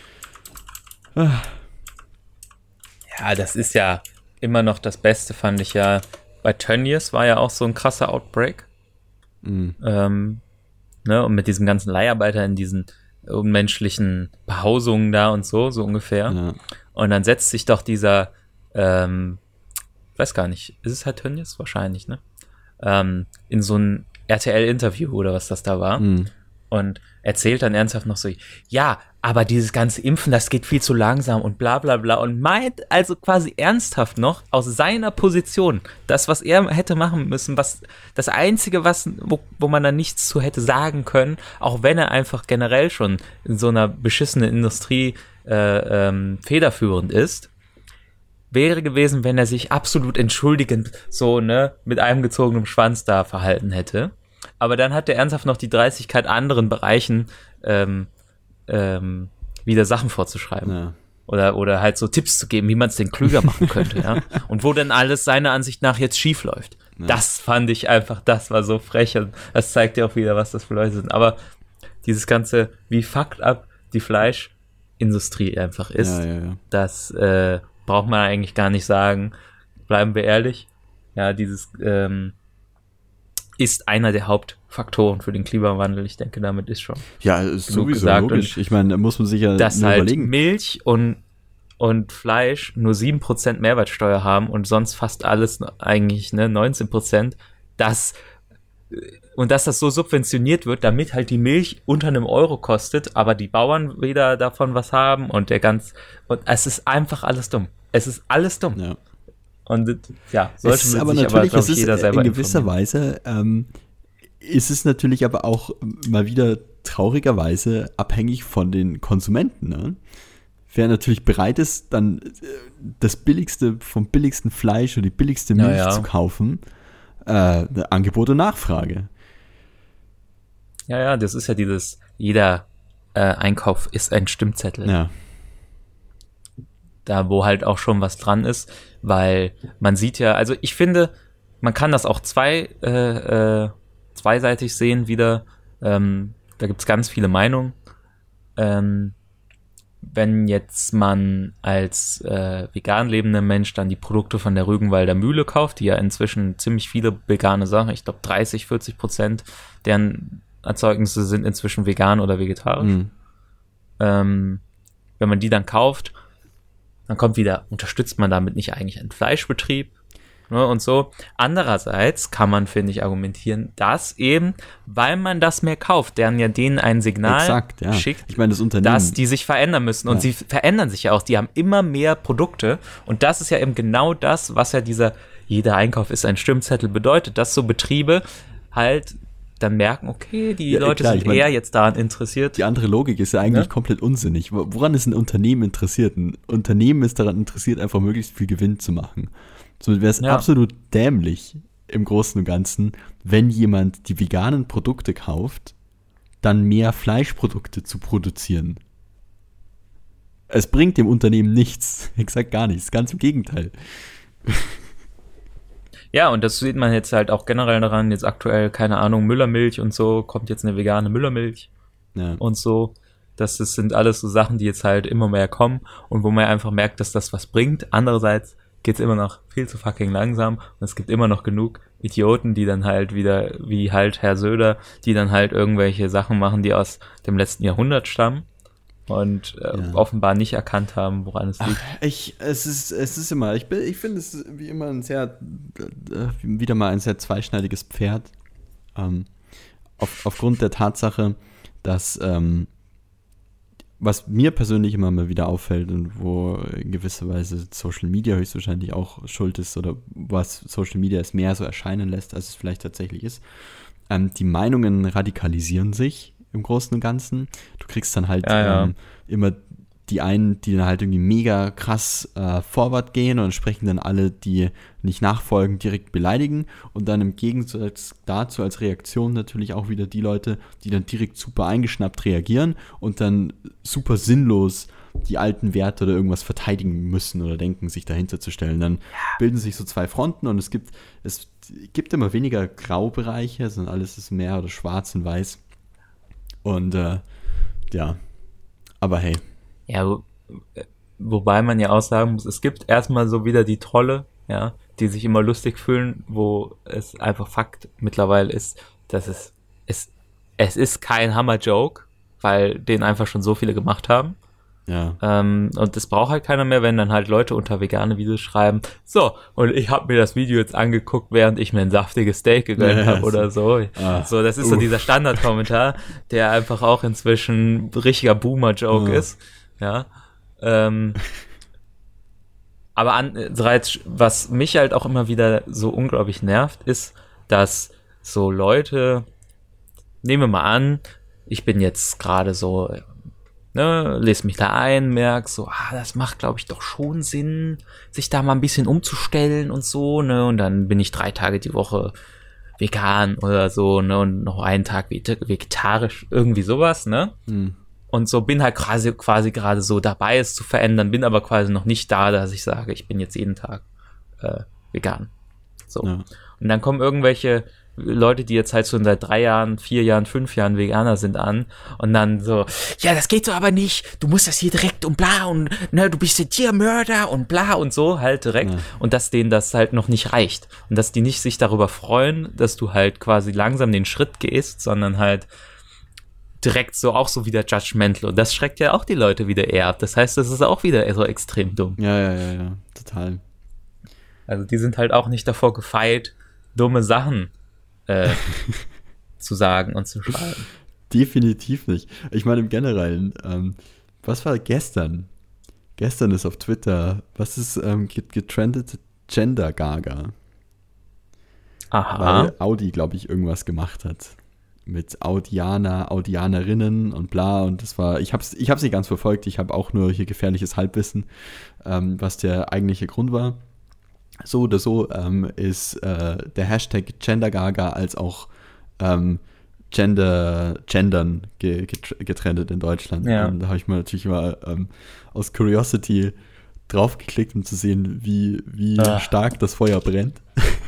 Ah. Ja, das ist ja immer noch das Beste, fand ich ja. Bei Tönnies war ja auch so ein krasser Outbreak. Mhm. Ähm, ne, und mit diesem ganzen Leiharbeiter in diesen unmenschlichen Behausungen da und so, so ungefähr. Ja. Und dann setzt sich doch dieser, ähm, weiß gar nicht, ist es halt Tönnies? Wahrscheinlich, ne? Ähm, in so ein R T L-Interview oder was das da war. Mhm. Und erzählt dann ernsthaft noch so, ja, aber dieses ganze Impfen, das geht viel zu langsam und bla bla bla und meint also quasi ernsthaft noch aus seiner Position, das, was er hätte machen müssen, was das Einzige, was wo, wo man dann nichts zu hätte sagen können, auch wenn er einfach generell schon in so einer beschissenen Industrie äh, ähm, federführend ist, wäre gewesen, wenn er sich absolut entschuldigend so, ne, mit einem gezogenen Schwanz da verhalten hätte. Aber dann hat er ernsthaft noch die Dreistigkeit, anderen Bereichen ähm, ähm, wieder Sachen vorzuschreiben. Ja. Oder, oder halt so Tipps zu geben, wie man es denn klüger machen könnte. Ja? Und wo dann alles seiner Ansicht nach jetzt schief läuft. Ja. Das fand ich einfach, das war so frech. Und das zeigt ja auch wieder, was das für Leute sind. Aber dieses ganze, wie fucked up die Fleischindustrie einfach ist, ja, ja, ja. das äh, braucht man eigentlich gar nicht sagen. Bleiben wir ehrlich. Ja, dieses ähm, ist einer der Hauptfaktoren für den Klimawandel. Ich denke, damit ist schon ja, ist sowieso gesagt. Logisch. Ich meine, da muss man sich ja dass nur halt überlegen. Milch und, und Fleisch nur sieben Prozent Mehrwertsteuer haben und sonst fast alles eigentlich ne, neunzehn Prozent. Das, und dass das so subventioniert wird, damit halt die Milch unter einem Euro kostet, aber die Bauern wieder davon was haben und der ganz, und es ist einfach alles dumm. Es ist alles dumm. Ja. Und ja, sollte es ist man aber sich natürlich, aber, es ich, ist jeder selber in gewisser informieren. Weise, ähm, ist es natürlich aber auch mal wieder traurigerweise abhängig von den Konsumenten. Ne? Wer natürlich bereit ist, dann äh, das billigste vom billigsten Fleisch oder die billigste Milch Ja, ja. zu kaufen, äh, Angebot und Nachfrage. Ja, ja, das ist ja dieses, jeder äh, Einkauf ist ein Stimmzettel. Ja. Da, wo halt auch schon was dran ist, weil man sieht ja, also ich finde, man kann das auch zwei, äh, äh, zweiseitig sehen wieder, ähm, da gibt's ganz viele Meinungen. Ähm, wenn jetzt man als äh, vegan lebender Mensch dann die Produkte von der Rügenwalder Mühle kauft, die ja inzwischen ziemlich viele vegane Sachen, ich glaube dreißig, vierzig Prozent deren Erzeugnisse sind inzwischen vegan oder vegetarisch. Mhm. Ähm, wenn man die dann kauft, dann kommt wieder, unterstützt man damit nicht eigentlich einen Fleischbetrieb, ne, und so. Andererseits kann man, finde ich, argumentieren, dass eben, weil man das mehr kauft, deren ja denen ein Signal Exakt, ja. schickt, Ich meine, das Unternehmen, dass die sich verändern müssen. Und Ja. sie verändern sich ja auch. Die haben immer mehr Produkte. Und das ist ja eben genau das, was ja dieser, jeder Einkauf ist ein Stimmzettel bedeutet, dass so Betriebe halt dann merken, okay, die ja, Leute klar, sind ich mein, eher jetzt daran interessiert. Die andere Logik ist ja eigentlich ja? komplett unsinnig. Woran ist ein Unternehmen interessiert? Ein Unternehmen ist daran interessiert, einfach möglichst viel Gewinn zu machen. Somit wäre es ja. absolut dämlich im Großen und Ganzen, wenn jemand die veganen Produkte kauft, dann mehr Fleischprodukte zu produzieren. Es bringt dem Unternehmen nichts. Exakt gar nichts. Ganz im Gegenteil. Ja, und das sieht man jetzt halt auch generell daran. Jetzt aktuell, keine Ahnung, Müllermilch und so, kommt jetzt eine vegane Müllermilch ja. und so. Das, das sind alles so Sachen, die jetzt halt immer mehr kommen und wo man einfach merkt, dass das was bringt. Andererseits geht's immer noch viel zu fucking langsam und es gibt immer noch genug Idioten, die dann halt wieder, wie halt Herr Söder, die dann halt irgendwelche Sachen machen, die aus dem letzten Jahrhundert stammen und äh, ja. offenbar nicht erkannt haben, woran es liegt. Ach, ich, es ist, es ist immer, ich, bin, ich finde es wie immer ein sehr, äh, wieder mal ein sehr zweischneidiges Pferd, ähm, auf, aufgrund der Tatsache, dass, ähm, was mir persönlich immer mal wieder auffällt und wo in gewisser Weise Social Media höchstwahrscheinlich auch schuld ist oder was Social Media es mehr so erscheinen lässt, als es vielleicht tatsächlich ist, ähm, die Meinungen radikalisieren sich im Großen und Ganzen. Du kriegst dann halt ja, ja. Ähm, immer die einen, die dann halt irgendwie mega krass äh, forward gehen und sprechen dann alle, die nicht nachfolgen, direkt beleidigen und dann im Gegensatz dazu als Reaktion natürlich auch wieder die Leute, die dann direkt super eingeschnappt reagieren und dann super sinnlos die alten Werte oder irgendwas verteidigen müssen oder denken, sich dahinter zu stellen. Dann bilden sich so zwei Fronten und es gibt, es gibt immer weniger Graubereiche, sondern alles ist mehr oder schwarz und weiß. Und äh, ja, aber hey. Ja, wo, wobei man ja auch sagen muss, es gibt erstmal so wieder die Trolle, ja, die sich immer lustig fühlen, wo es einfach Fakt mittlerweile ist, dass es, es, es ist kein Hammer-Joke, weil den einfach schon so viele gemacht haben. Ja. Ähm, und das braucht halt keiner mehr, wenn dann halt Leute unter vegane Videos schreiben, so, und ich habe mir das Video jetzt angeguckt, während ich mir ein saftiges Steak gegönnt ja, habe oder so. Ah, so, das ist uff. so dieser Standardkommentar, der einfach auch inzwischen richtiger Boomer-Joke ja. ist. Ja. Ähm, aber andererseits, was mich halt auch immer wieder so unglaublich nervt, ist, dass so Leute, nehmen wir mal an, ich bin jetzt gerade so, ne, lese mich da ein, merk so, ah, das macht, glaube ich, doch schon Sinn, sich da mal ein bisschen umzustellen und so, ne, und dann bin ich drei Tage die Woche vegan oder so, ne, und noch einen Tag vegetarisch, irgendwie sowas, ne. Hm. Und so bin halt quasi, quasi gerade so dabei, es zu verändern, bin aber quasi noch nicht da, dass ich sage, ich bin jetzt jeden Tag äh, vegan. So. Ja. Und dann kommen irgendwelche Leute, die jetzt halt schon seit drei Jahren, vier Jahren, fünf Jahren Veganer sind an und dann so, ja, das geht so aber nicht, du musst das hier direkt und bla und ne, du bist der Tiermörder und bla und so halt direkt ja. Und dass denen das halt noch nicht reicht und dass die nicht sich darüber freuen, dass du halt quasi langsam den Schritt gehst, sondern halt direkt so auch so wieder judgmental und das schreckt ja auch die Leute wieder eher ab. Das heißt, das ist auch wieder so extrem dumm. Ja, ja, ja, ja, total. Also die sind halt auch nicht davor gefeit, dumme Sachen äh, zu sagen und zu schreiben. Definitiv nicht. Ich meine im Generellen, ähm, was war gestern? Gestern ist auf Twitter, was ist ähm, getrendet? Gender Gaga. Aha. Weil Audi, glaube ich, irgendwas gemacht hat. Mit Audianer, Audianerinnen und bla und das war, ich hab's, ich hab's nicht ganz verfolgt, ich habe auch nur hier gefährliches Halbwissen, ähm, was der eigentliche Grund war. So oder so ähm, ist äh, der Hashtag GenderGaga als auch ähm, Gender, Gendern ge, getrennt in Deutschland. Ja. Und da habe ich mal natürlich mal ähm, aus Curiosity draufgeklickt, um zu sehen, wie, wie ah. stark das Feuer brennt.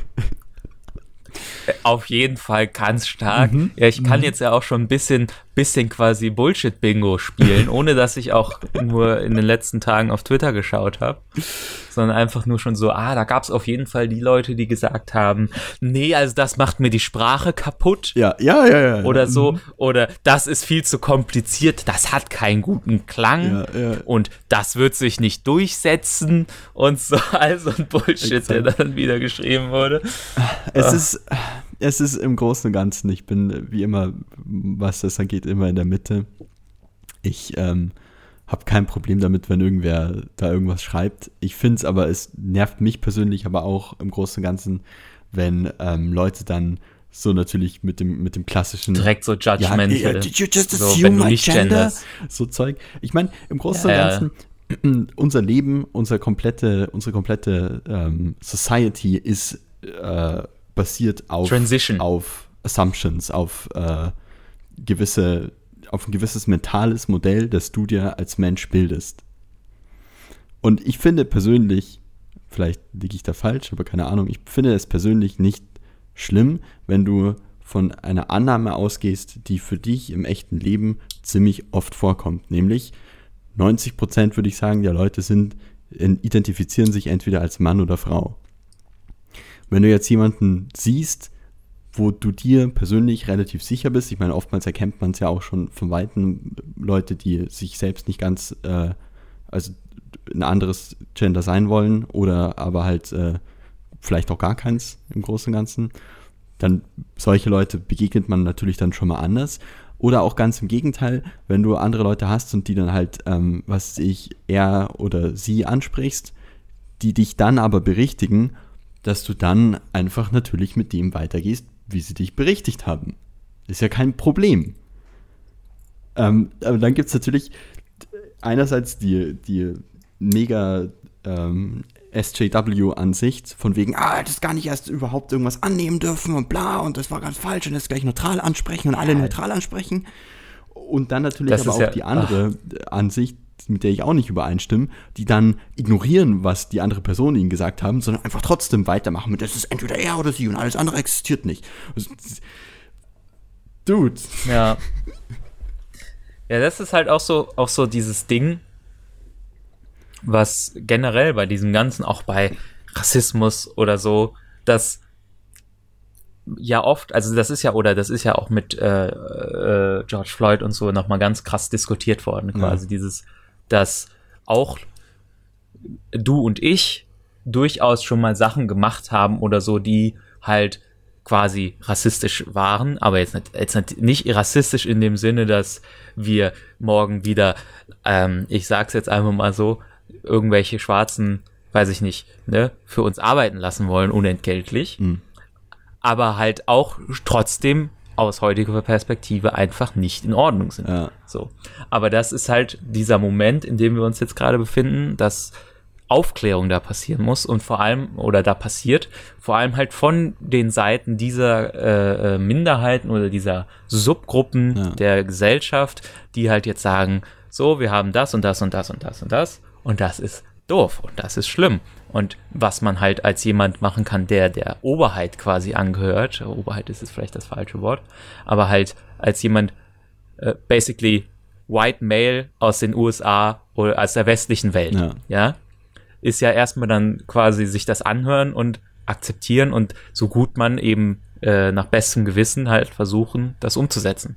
Auf jeden Fall ganz stark. Mhm. Ja, ich kann mhm. jetzt ja auch schon ein bisschen, bisschen quasi Bullshit-Bingo spielen, ohne dass ich auch nur in den letzten Tagen auf Twitter geschaut habe, sondern einfach nur schon so, ah, da gab es auf jeden Fall die Leute, die gesagt haben, nee, also das macht mir die Sprache kaputt. Ja, ja, ja, ja. Oder so, mhm. oder das ist viel zu kompliziert, das hat keinen guten Klang ja, ja. und das wird sich nicht durchsetzen und so, also ein Bullshit, Exakt. Der dann wieder geschrieben wurde. Es ah. ist... Es ist im Großen und Ganzen, ich bin wie immer, was das angeht, immer in der Mitte. Ich ähm, habe kein Problem damit, wenn irgendwer da irgendwas schreibt. Ich finde es aber, es nervt mich persönlich aber auch im Großen und Ganzen, wenn ähm, Leute dann So natürlich mit dem, mit dem klassischen. Direkt so Judgment. Ja, did you just assume so, wenn du my nicht gender? genderst. So Zeug. Ich meine, im Großen Ja, und Ganzen, ja. unser Leben, unser komplette, unsere komplette ähm, Society ist äh, basiert auf, Transition. auf Assumptions, auf äh, gewisse, auf ein gewisses mentales Modell, das du dir als Mensch bildest. Und ich finde persönlich, vielleicht liege ich da falsch, aber keine Ahnung, ich finde es persönlich nicht schlimm, wenn du von einer Annahme ausgehst, die für dich im echten Leben ziemlich oft vorkommt. Nämlich neunzig Prozent würde ich sagen, der Leute sind, identifizieren sich entweder als Mann oder Frau. Wenn du jetzt jemanden siehst, wo du dir persönlich relativ sicher bist, ich meine, oftmals erkennt man es ja auch schon von Weitem, Leute, die sich selbst nicht ganz, äh, also ein anderes Gender sein wollen oder aber halt äh, vielleicht auch gar keins im Großen und Ganzen, dann solche Leute begegnet man natürlich dann schon mal anders. Oder auch ganz im Gegenteil, wenn du andere Leute hast und die dann halt, ähm, was ich, er oder sie ansprichst, die dich dann aber berichtigen, dass du dann einfach natürlich mit dem weitergehst, wie sie dich berichtigt haben. Ist ja kein Problem. Ähm, aber dann gibt es natürlich einerseits die, die mega ähm, S J W-Ansicht, von wegen, ah, das gar nicht erst überhaupt irgendwas annehmen dürfen und bla, und das war ganz falsch und das gleich neutral ansprechen und alle neutral ansprechen. Und dann natürlich das aber auch ja, die andere ach. Ansicht, mit der ich auch nicht übereinstimme, die dann ignorieren, was die andere Person ihnen gesagt haben, sondern einfach trotzdem weitermachen mit, das ist entweder er oder sie und alles andere existiert nicht. Dude. Ja. Ja, das ist halt auch so, auch so dieses Ding, was generell bei diesem Ganzen, auch bei Rassismus oder so, dass ja oft, also das ist ja, oder das ist ja auch mit äh, äh, George Floyd und so nochmal ganz krass diskutiert worden, quasi, ja. Dieses, dass auch du und ich durchaus schon mal Sachen gemacht haben oder so, die halt quasi rassistisch waren, aber jetzt nicht, jetzt nicht rassistisch in dem Sinne, dass wir morgen wieder, ähm, ich sag's jetzt einfach mal so, irgendwelche Schwarzen, weiß ich nicht, ne, für uns arbeiten lassen wollen, unentgeltlich, mhm. aber halt auch trotzdem aus heutiger Perspektive einfach nicht in Ordnung sind. Ja. So. Aber das ist halt dieser Moment, in dem wir uns jetzt gerade befinden, dass Aufklärung da passieren muss und vor allem, oder da passiert, vor allem halt von den Seiten dieser äh, Minderheiten oder dieser Subgruppen ja. der Gesellschaft, die halt jetzt sagen, so, wir haben das und das und das und das und das und das ist doof und das ist schlimm. Und was man halt als jemand machen kann, der der Oberheit quasi angehört, Oberheit ist jetzt vielleicht das falsche Wort, aber halt als jemand äh, basically white male aus den U S A oder aus der westlichen Welt, ja, ja ist ja erstmal dann quasi sich das anhören und akzeptieren und so gut man eben äh, nach bestem Gewissen halt versuchen, das umzusetzen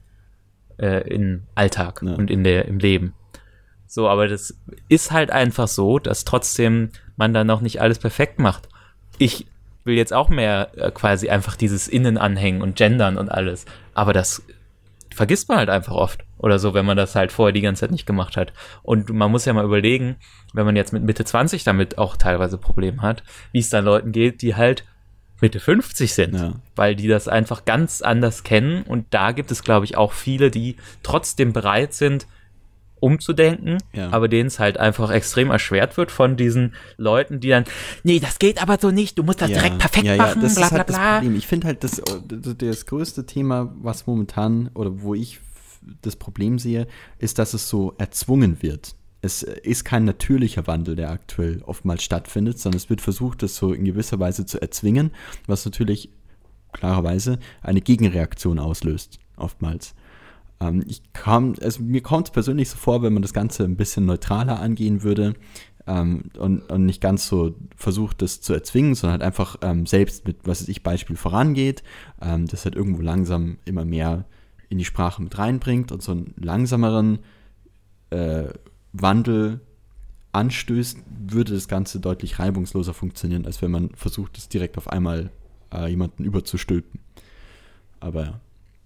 äh, im Alltag ja. und in der im Leben. So, aber das ist halt einfach so, dass trotzdem man dann noch nicht alles perfekt macht. Ich will jetzt auch mehr äh, quasi einfach dieses Innen anhängen und gendern und alles, aber das vergisst man halt einfach oft oder so, wenn man das halt vorher die ganze Zeit nicht gemacht hat. Und man muss ja mal überlegen, wenn man jetzt mit Mitte zwanzig damit auch teilweise Probleme hat, wie es dann Leuten geht, die halt Mitte fünfzig sind, ja. weil die das einfach ganz anders kennen. Und da gibt es, glaube ich, auch viele, die trotzdem bereit sind, umzudenken, ja. aber denen es halt einfach extrem erschwert wird von diesen Leuten, die dann, nee, das geht aber so nicht, du musst das ja. direkt perfekt ja, ja, machen, das bla ist bla halt bla. Das Problem. Ich finde halt, das, das, das größte Thema, was momentan, oder wo ich das Problem sehe, ist, dass es so erzwungen wird. Es ist kein natürlicher Wandel, der aktuell oftmals stattfindet, sondern es wird versucht, das so in gewisser Weise zu erzwingen, was natürlich klarerweise eine Gegenreaktion auslöst, oftmals. Ähm, ich kam, also mir kommt es persönlich so vor, wenn man das Ganze ein bisschen neutraler angehen würde ähm, und, und nicht ganz so versucht, das zu erzwingen, sondern halt einfach ähm, selbst mit, was weiß ich, Beispiel vorangeht, ähm, das halt irgendwo langsam immer mehr in die Sprache mit reinbringt und so einen langsameren äh, Wandel anstößt, würde das Ganze deutlich reibungsloser funktionieren, als wenn man versucht, es direkt auf einmal äh, jemanden überzustülpen. Aber ja.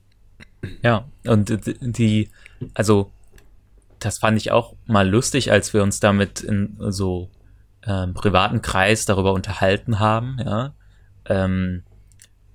Ja, und die, also das fand ich auch mal lustig, als wir uns damit in so ähm, privaten Kreis darüber unterhalten haben, ja, ähm,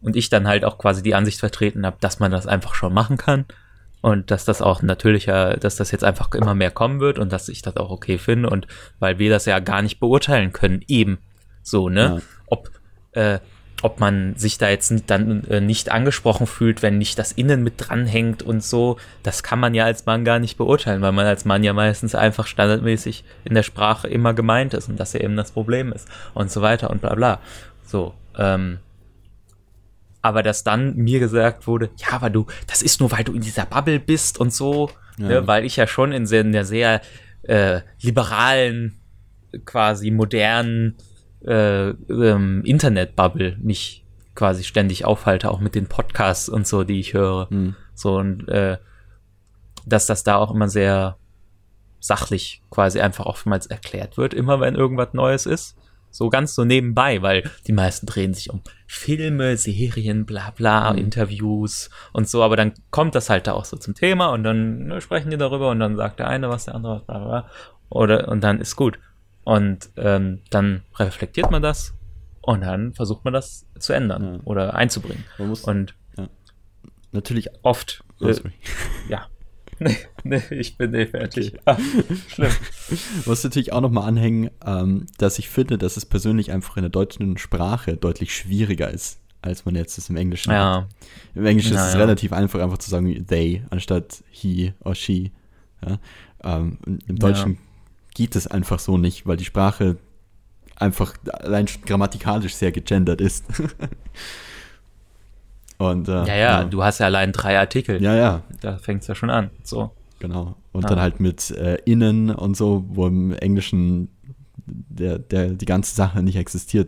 und ich dann halt auch quasi die Ansicht vertreten habe, dass man das einfach schon machen kann und dass das auch natürlicher, dass das jetzt einfach immer mehr kommen wird und dass ich das auch okay finde und weil wir das ja gar nicht beurteilen können, eben so, ne? Ja. Ob, äh, ob man sich da jetzt dann äh, nicht angesprochen fühlt, wenn nicht das Innen mit dranhängt und so, das kann man ja als Mann gar nicht beurteilen, weil man als Mann ja meistens einfach standardmäßig in der Sprache immer gemeint ist und das ja eben das Problem ist und so weiter und bla bla. So, ähm, aber dass dann mir gesagt wurde, ja, aber du, das ist nur, weil du in dieser Bubble bist und so, ja. Ne, weil ich ja schon in, sehr, in der sehr äh, liberalen, quasi modernen Äh, ähm, Internet-Bubble mich quasi ständig aufhalte, auch mit den Podcasts und so, die ich höre. Mhm. So und äh, dass das da auch immer sehr sachlich quasi einfach oftmals erklärt wird, immer wenn irgendwas Neues ist. So ganz so nebenbei, weil die meisten drehen sich um Filme, Serien, bla bla, mhm. Interviews und so, aber dann kommt das halt da auch so zum Thema und dann ne, sprechen die darüber und dann sagt der eine was, der andere was, bla bla, oder und dann ist gut. Und ähm, dann reflektiert man das und dann versucht man das zu ändern ja. oder einzubringen. Man muss, und ja. natürlich oft oh, äh, ja, nee, nee, ich bin nee, fertig. Ah, schlimm. Muss natürlich auch nochmal anhängen, ähm, dass ich finde, dass es persönlich einfach in der deutschen Sprache deutlich schwieriger ist, als man jetzt es im Englischen ja. hat. Im Englischen ja, ist es ja. relativ einfach, einfach zu sagen they, anstatt he or she. Ja? Ähm, Im Deutschen ja. geht es einfach so nicht, weil die Sprache einfach allein schon grammatikalisch sehr gegendert ist. Und, äh, ja, ja, ja, du hast ja allein drei Artikel. Ja, ja. Da fängt es ja schon an. So. Genau. Und ja. dann halt mit äh, innen und so, wo im Englischen der, der, die ganze Sache nicht existiert.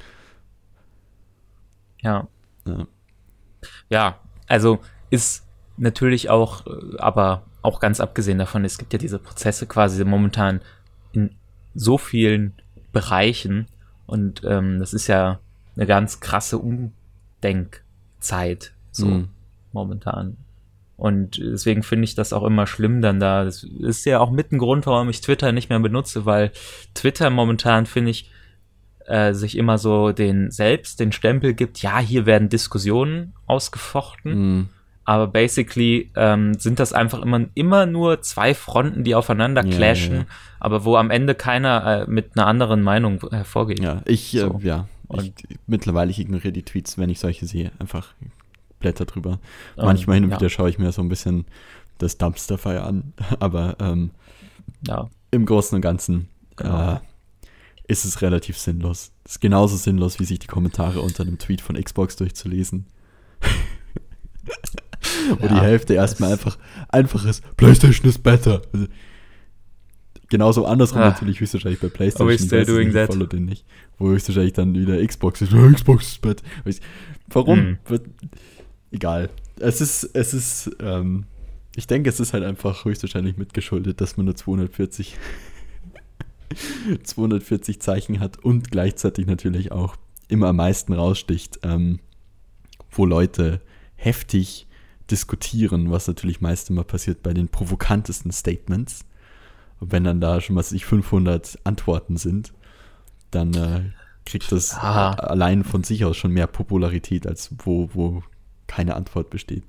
Ja. Ja, ja also ist natürlich auch, aber auch ganz abgesehen davon, es gibt ja diese Prozesse quasi momentan in so vielen Bereichen und ähm, das ist ja eine ganz krasse Umdenkzeit so mhm. momentan. Und deswegen finde ich das auch immer schlimm dann da. Das ist ja auch mit ein Grund, warum ich Twitter nicht mehr benutze, weil Twitter momentan, finde ich, äh, sich immer so den selbst den Stempel gibt, ja, hier werden Diskussionen ausgefochten. Mhm. Aber basically ähm, sind das einfach immer, immer nur zwei Fronten, die aufeinander ja, clashen, ja. aber wo am Ende keiner äh, mit einer anderen Meinung hervorgeht. Ja, ich, so. äh, ja, ich, mittlerweile ich ignoriere die Tweets, wenn ich solche sehe, einfach blätter drüber. Um, Manchmal hin und ja. wieder schaue ich mir so ein bisschen das Dumpster-Fire an, aber ähm, ja. im Großen und Ganzen genau. äh, ist es relativ sinnlos. Es ist genauso sinnlos, wie sich die Kommentare unter einem Tweet von Xbox durchzulesen. Wo ja, die Hälfte erstmal einfach einfach ist, PlayStation is better. Also, genauso andersrum ah, natürlich höchstwahrscheinlich bei PlayStation. Are we still doing ich that? follow den nicht. Wo höchstwahrscheinlich dann wieder Xbox ist, oh, Xbox is better. Warum? Hm. Egal. Es ist, es ist, ähm, ich denke, es ist halt einfach höchstwahrscheinlich mitgeschuldet, dass man nur zweihundertvierzig zweihundertvierzig Zeichen hat und gleichzeitig natürlich auch immer am meisten raussticht, ähm, wo Leute heftig diskutieren, was natürlich meist immer passiert bei den provokantesten Statements. Und wenn dann da schon, was ich, fünfhundert Antworten sind, dann äh, kriegt das ah. allein von sich aus schon mehr Popularität, als wo, wo keine Antwort besteht.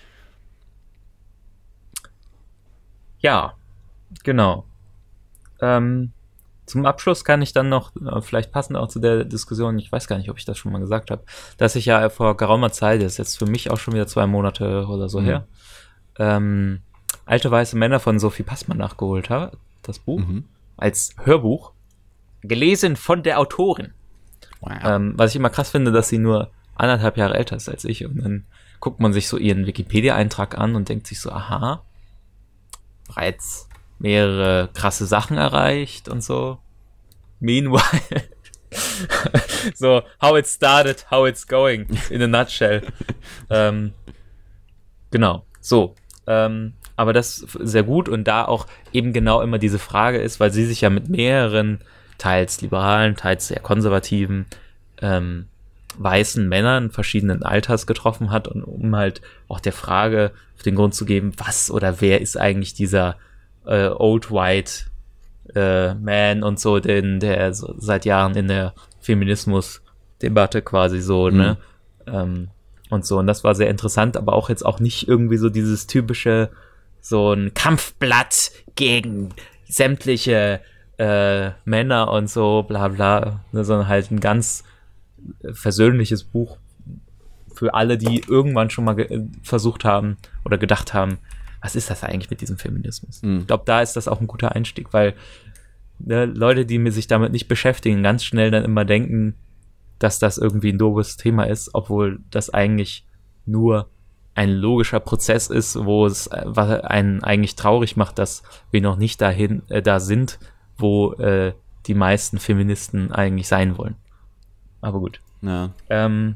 Ja, genau. Ähm, zum Abschluss kann ich dann noch, vielleicht passend auch zu der Diskussion, ich weiß gar nicht, ob ich das schon mal gesagt habe, dass ich ja vor geraumer Zeit, das ist jetzt für mich auch schon wieder zwei Monate oder so mhm. her, ähm, Alte weiße Männer von Sophie Passmann nachgeholt habe, das Buch, mhm. als Hörbuch, gelesen von der Autorin. Wow. Ähm, was ich immer krass finde, dass sie nur anderthalb Jahre älter ist als ich und dann guckt man sich so ihren Wikipedia-Eintrag an und denkt sich so, aha, bereits mehrere krasse Sachen erreicht und so. Meanwhile, so, how it started, how it's going, in a nutshell. ähm, genau, so. Ähm, aber das ist sehr gut und da auch eben genau immer diese Frage ist, weil sie sich ja mit mehreren, teils liberalen, teils sehr konservativen, ähm, weißen Männern verschiedenen Alters getroffen hat und um halt auch der Frage auf den Grund zu geben, was oder wer ist eigentlich dieser äh, Old White äh, Man und so, den der so seit Jahren in der Feminismus-Debatte quasi so, mhm. ne, Ähm, und so. Und das war sehr interessant, aber auch jetzt auch nicht irgendwie so dieses typische, so ein Kampfblatt gegen sämtliche äh, Männer und so, bla bla, ne, sondern halt ein ganz versöhnliches Buch für alle, die irgendwann schon mal ge- versucht haben oder gedacht haben, was ist das eigentlich mit diesem Feminismus? Mhm. Ich glaube, da ist das auch ein guter Einstieg, weil ne, Leute, die sich damit nicht beschäftigen, ganz schnell dann immer denken, dass das irgendwie ein doofes Thema ist, obwohl das eigentlich nur ein logischer Prozess ist, wo es was einen eigentlich traurig macht, dass wir noch nicht dahin äh, da sind, wo äh, die meisten Feministen eigentlich sein wollen. Aber gut. Ja. Ähm,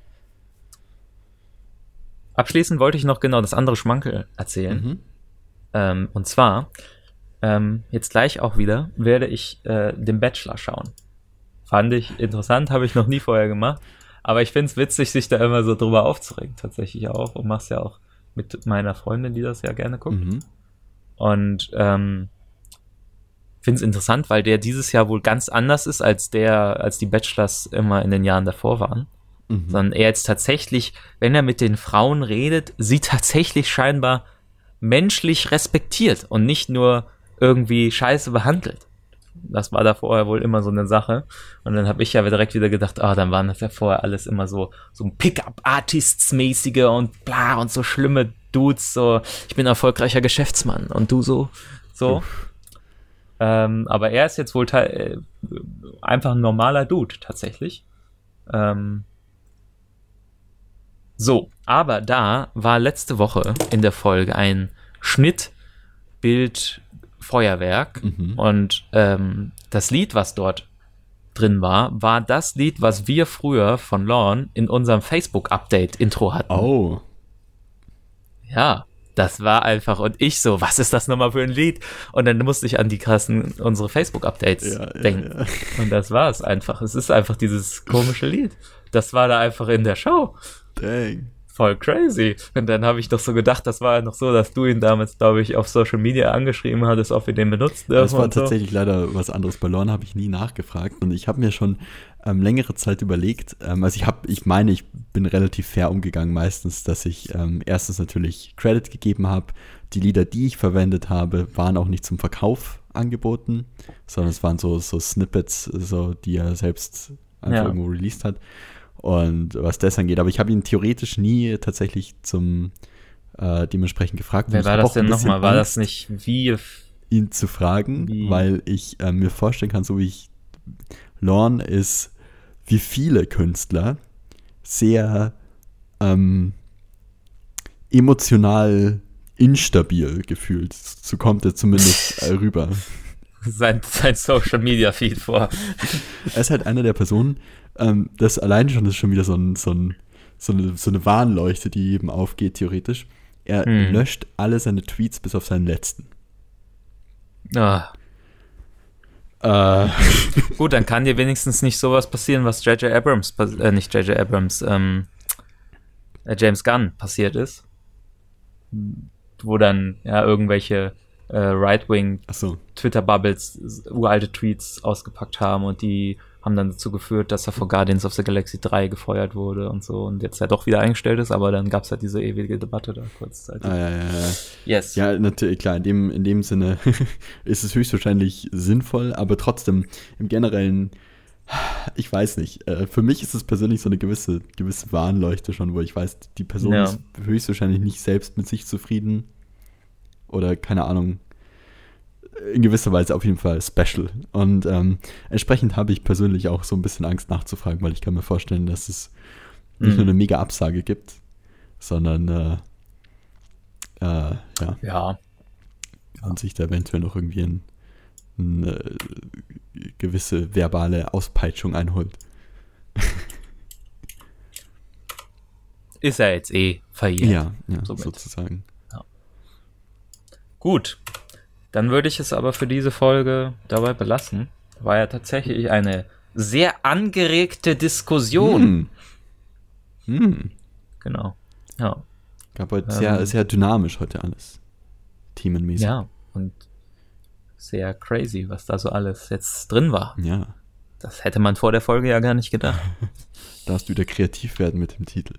abschließend wollte ich noch genau das andere Schmankerl erzählen. Mhm. Ähm, und zwar, ähm, jetzt gleich auch wieder, werde ich äh, den Bachelor schauen. Fand ich interessant, habe ich noch nie vorher gemacht. Aber ich finde es witzig, sich da immer so drüber aufzuregen, tatsächlich auch. Und mach's ja auch mit meiner Freundin, die das ja gerne guckt. Mhm. Und ähm, finde es interessant, weil der dieses Jahr wohl ganz anders ist, als der, als die Bachelors immer in den Jahren davor waren. Mhm. Sondern er jetzt tatsächlich, wenn er mit den Frauen redet, sie tatsächlich scheinbar menschlich respektiert und nicht nur irgendwie scheiße behandelt. Das war da vorher wohl immer so eine Sache. Und dann habe ich ja direkt wieder gedacht, ah, dann waren das ja vorher alles immer so so ein Pickup-Artists-mäßige und bla und so schlimme Dudes, so ich bin erfolgreicher Geschäftsmann und du so, so. Ähm, aber er ist jetzt wohl te- äh, einfach ein normaler Dude, tatsächlich. Ähm, so, aber da war letzte Woche in der Folge ein Schnittbild Feuerwerk mhm. und ähm, das Lied, was dort drin war, war das Lied, was wir früher von Lorne in unserem Facebook-Update-Intro hatten. Oh. Ja, das war einfach, und ich so, was ist das nochmal für ein Lied? Und dann musste ich an die krassen, unsere Facebook-Updates ja, denken. Ja, ja. Und das war es einfach. Es ist einfach dieses komische Lied. Das war da einfach in der Show. Dang. Voll crazy. Und dann habe ich doch so gedacht, das war ja noch so, dass du ihn damals, glaube ich, auf Social Media angeschrieben hattest, ob wir den benutzt dürfen. Das war und so. tatsächlich leider was anderes. Bei Lorne habe ich nie nachgefragt. Und ich habe mir schon ähm, längere Zeit überlegt, ähm, also ich habe, ich meine, ich bin relativ fair umgegangen meistens, dass ich ähm, erstens natürlich Credit gegeben habe. Die Lieder, die ich verwendet habe, waren auch nicht zum Verkauf angeboten, sondern es waren so, so Snippets, so, die er selbst einfach ja. irgendwo released hat. Und was das angeht, aber ich habe ihn theoretisch nie tatsächlich zum äh, dementsprechend gefragt. Wer war das denn nochmal? War das nicht wie? Ihn zu fragen, wie? Weil ich äh, mir vorstellen kann, so wie ich, Lorne ist wie viele Künstler sehr ähm, emotional instabil gefühlt. So kommt er zumindest äh, rüber. Sein, sein Social Media Feed vor. Er ist halt einer der Personen, ähm, das allein schon ist schon wieder so, ein, so, ein, so, eine, so eine Warnleuchte, die eben aufgeht, theoretisch. Er hm. löscht alle seine Tweets bis auf seinen letzten. Ah. Äh. Gut, dann kann dir wenigstens nicht sowas passieren, was J J Abrams, äh, nicht J J Abrams, ähm, äh, James Gunn passiert ist. Wo dann ja irgendwelche äh, Right-Wing so. Twitter-Bubbles uralte Tweets ausgepackt haben und die haben dann dazu geführt, dass er vor Guardians of the Galaxy drei gefeuert wurde und so und jetzt ja doch wieder eingestellt ist, aber dann gab es halt diese ewige Debatte da kurzzeitig. Ah, ja, ja, ja. Yes. Ja, natürlich, klar, in dem, in dem Sinne ist es höchstwahrscheinlich sinnvoll, aber trotzdem im Generellen, ich weiß nicht, äh, für mich ist es persönlich so eine gewisse, gewisse Warnleuchte schon, wo ich weiß, die Person ja. ist höchstwahrscheinlich nicht selbst mit sich zufrieden oder keine Ahnung, in gewisser Weise auf jeden Fall special. Und ähm, entsprechend habe ich persönlich auch so ein bisschen Angst nachzufragen, weil ich kann mir vorstellen, dass es nicht mhm. nur eine mega Absage gibt, sondern äh, äh, ja. ja. Und sich da eventuell noch irgendwie ein, eine gewisse verbale Auspeitschung einholt. Ist er jetzt eh verjährt. Ja, ja sozusagen. Ja. Gut. Dann würde ich es aber für diese Folge dabei belassen. War ja tatsächlich eine sehr angeregte Diskussion. Hm. Hm. Genau. Ja. Gab heute ähm, sehr, sehr dynamisch heute alles. Teamenmäßig. Ja, und sehr crazy, was da so alles jetzt drin war. Ja. Das hätte man vor der Folge ja gar nicht gedacht. darfst du wieder kreativ werden mit dem Titel.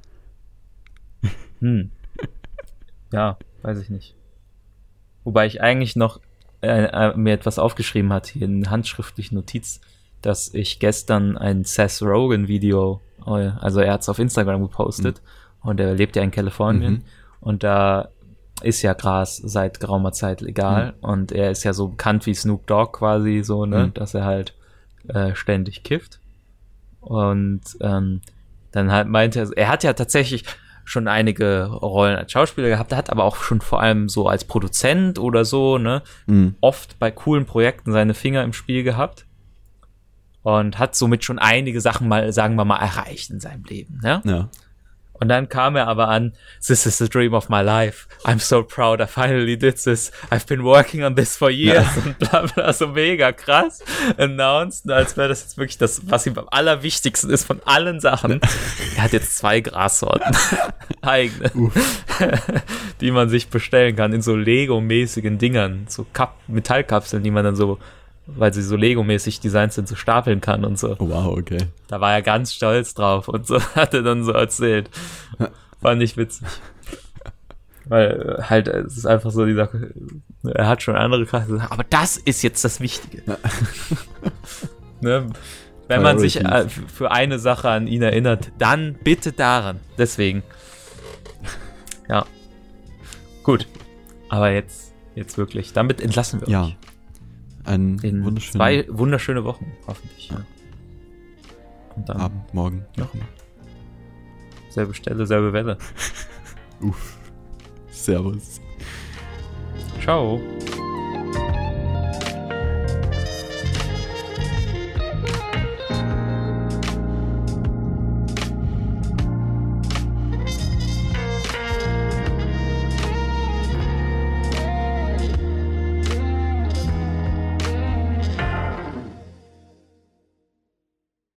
Hm. Ja, weiß ich nicht. Wobei ich eigentlich noch äh, äh, mir etwas aufgeschrieben hatte, hier in handschriftlichen Notiz, dass ich gestern ein Seth Rogen Video, also er hat es auf Instagram gepostet mhm. und er lebt ja in Kalifornien mhm. und da ist ja Gras seit geraumer Zeit legal mhm. und er ist ja so bekannt wie Snoop Dogg quasi so, ne, mhm. dass er halt äh, ständig kifft und ähm, dann halt meinte er, er hat ja tatsächlich schon einige Rollen als Schauspieler gehabt, hat aber auch schon vor allem so als Produzent oder so, ne, mhm. oft bei coolen Projekten seine Finger im Spiel gehabt und hat somit schon einige Sachen mal, sagen wir mal, erreicht in seinem Leben, ne? Ja. Und dann kam er aber an, this is the dream of my life. I'm so proud I finally did this. I've been working on this for years. Ja. Und bla bla, so mega krass announced, als wäre das jetzt wirklich das, was ihm am allerwichtigsten ist von allen Sachen. Er hat jetzt zwei Grassorten. Eigene. Die man sich bestellen kann in so Lego-mäßigen Dingern. So Kap- Metallkapseln, die man dann so, weil sie so Lego-mäßig designt sind, so stapeln kann und so. Oh, wow, okay. Da war er ganz stolz drauf und so hat er dann so erzählt. Fand ich witzig. Weil halt, es ist einfach so die Sache, er hat schon andere krasse Sachen, aber das ist jetzt das Wichtige. Ja. Ne? Wenn man sich äh, für eine Sache an ihn erinnert, dann bitte daran. Deswegen. Ja. Gut. Aber jetzt, jetzt wirklich. Damit entlassen wir ja. euch. Ein in wunderschöne zwei wunderschöne Wochen, hoffentlich. Ja. Und dann Abend, morgen. Ja. Selbe Stelle, selbe Welle. Uff. Servus. Ciao.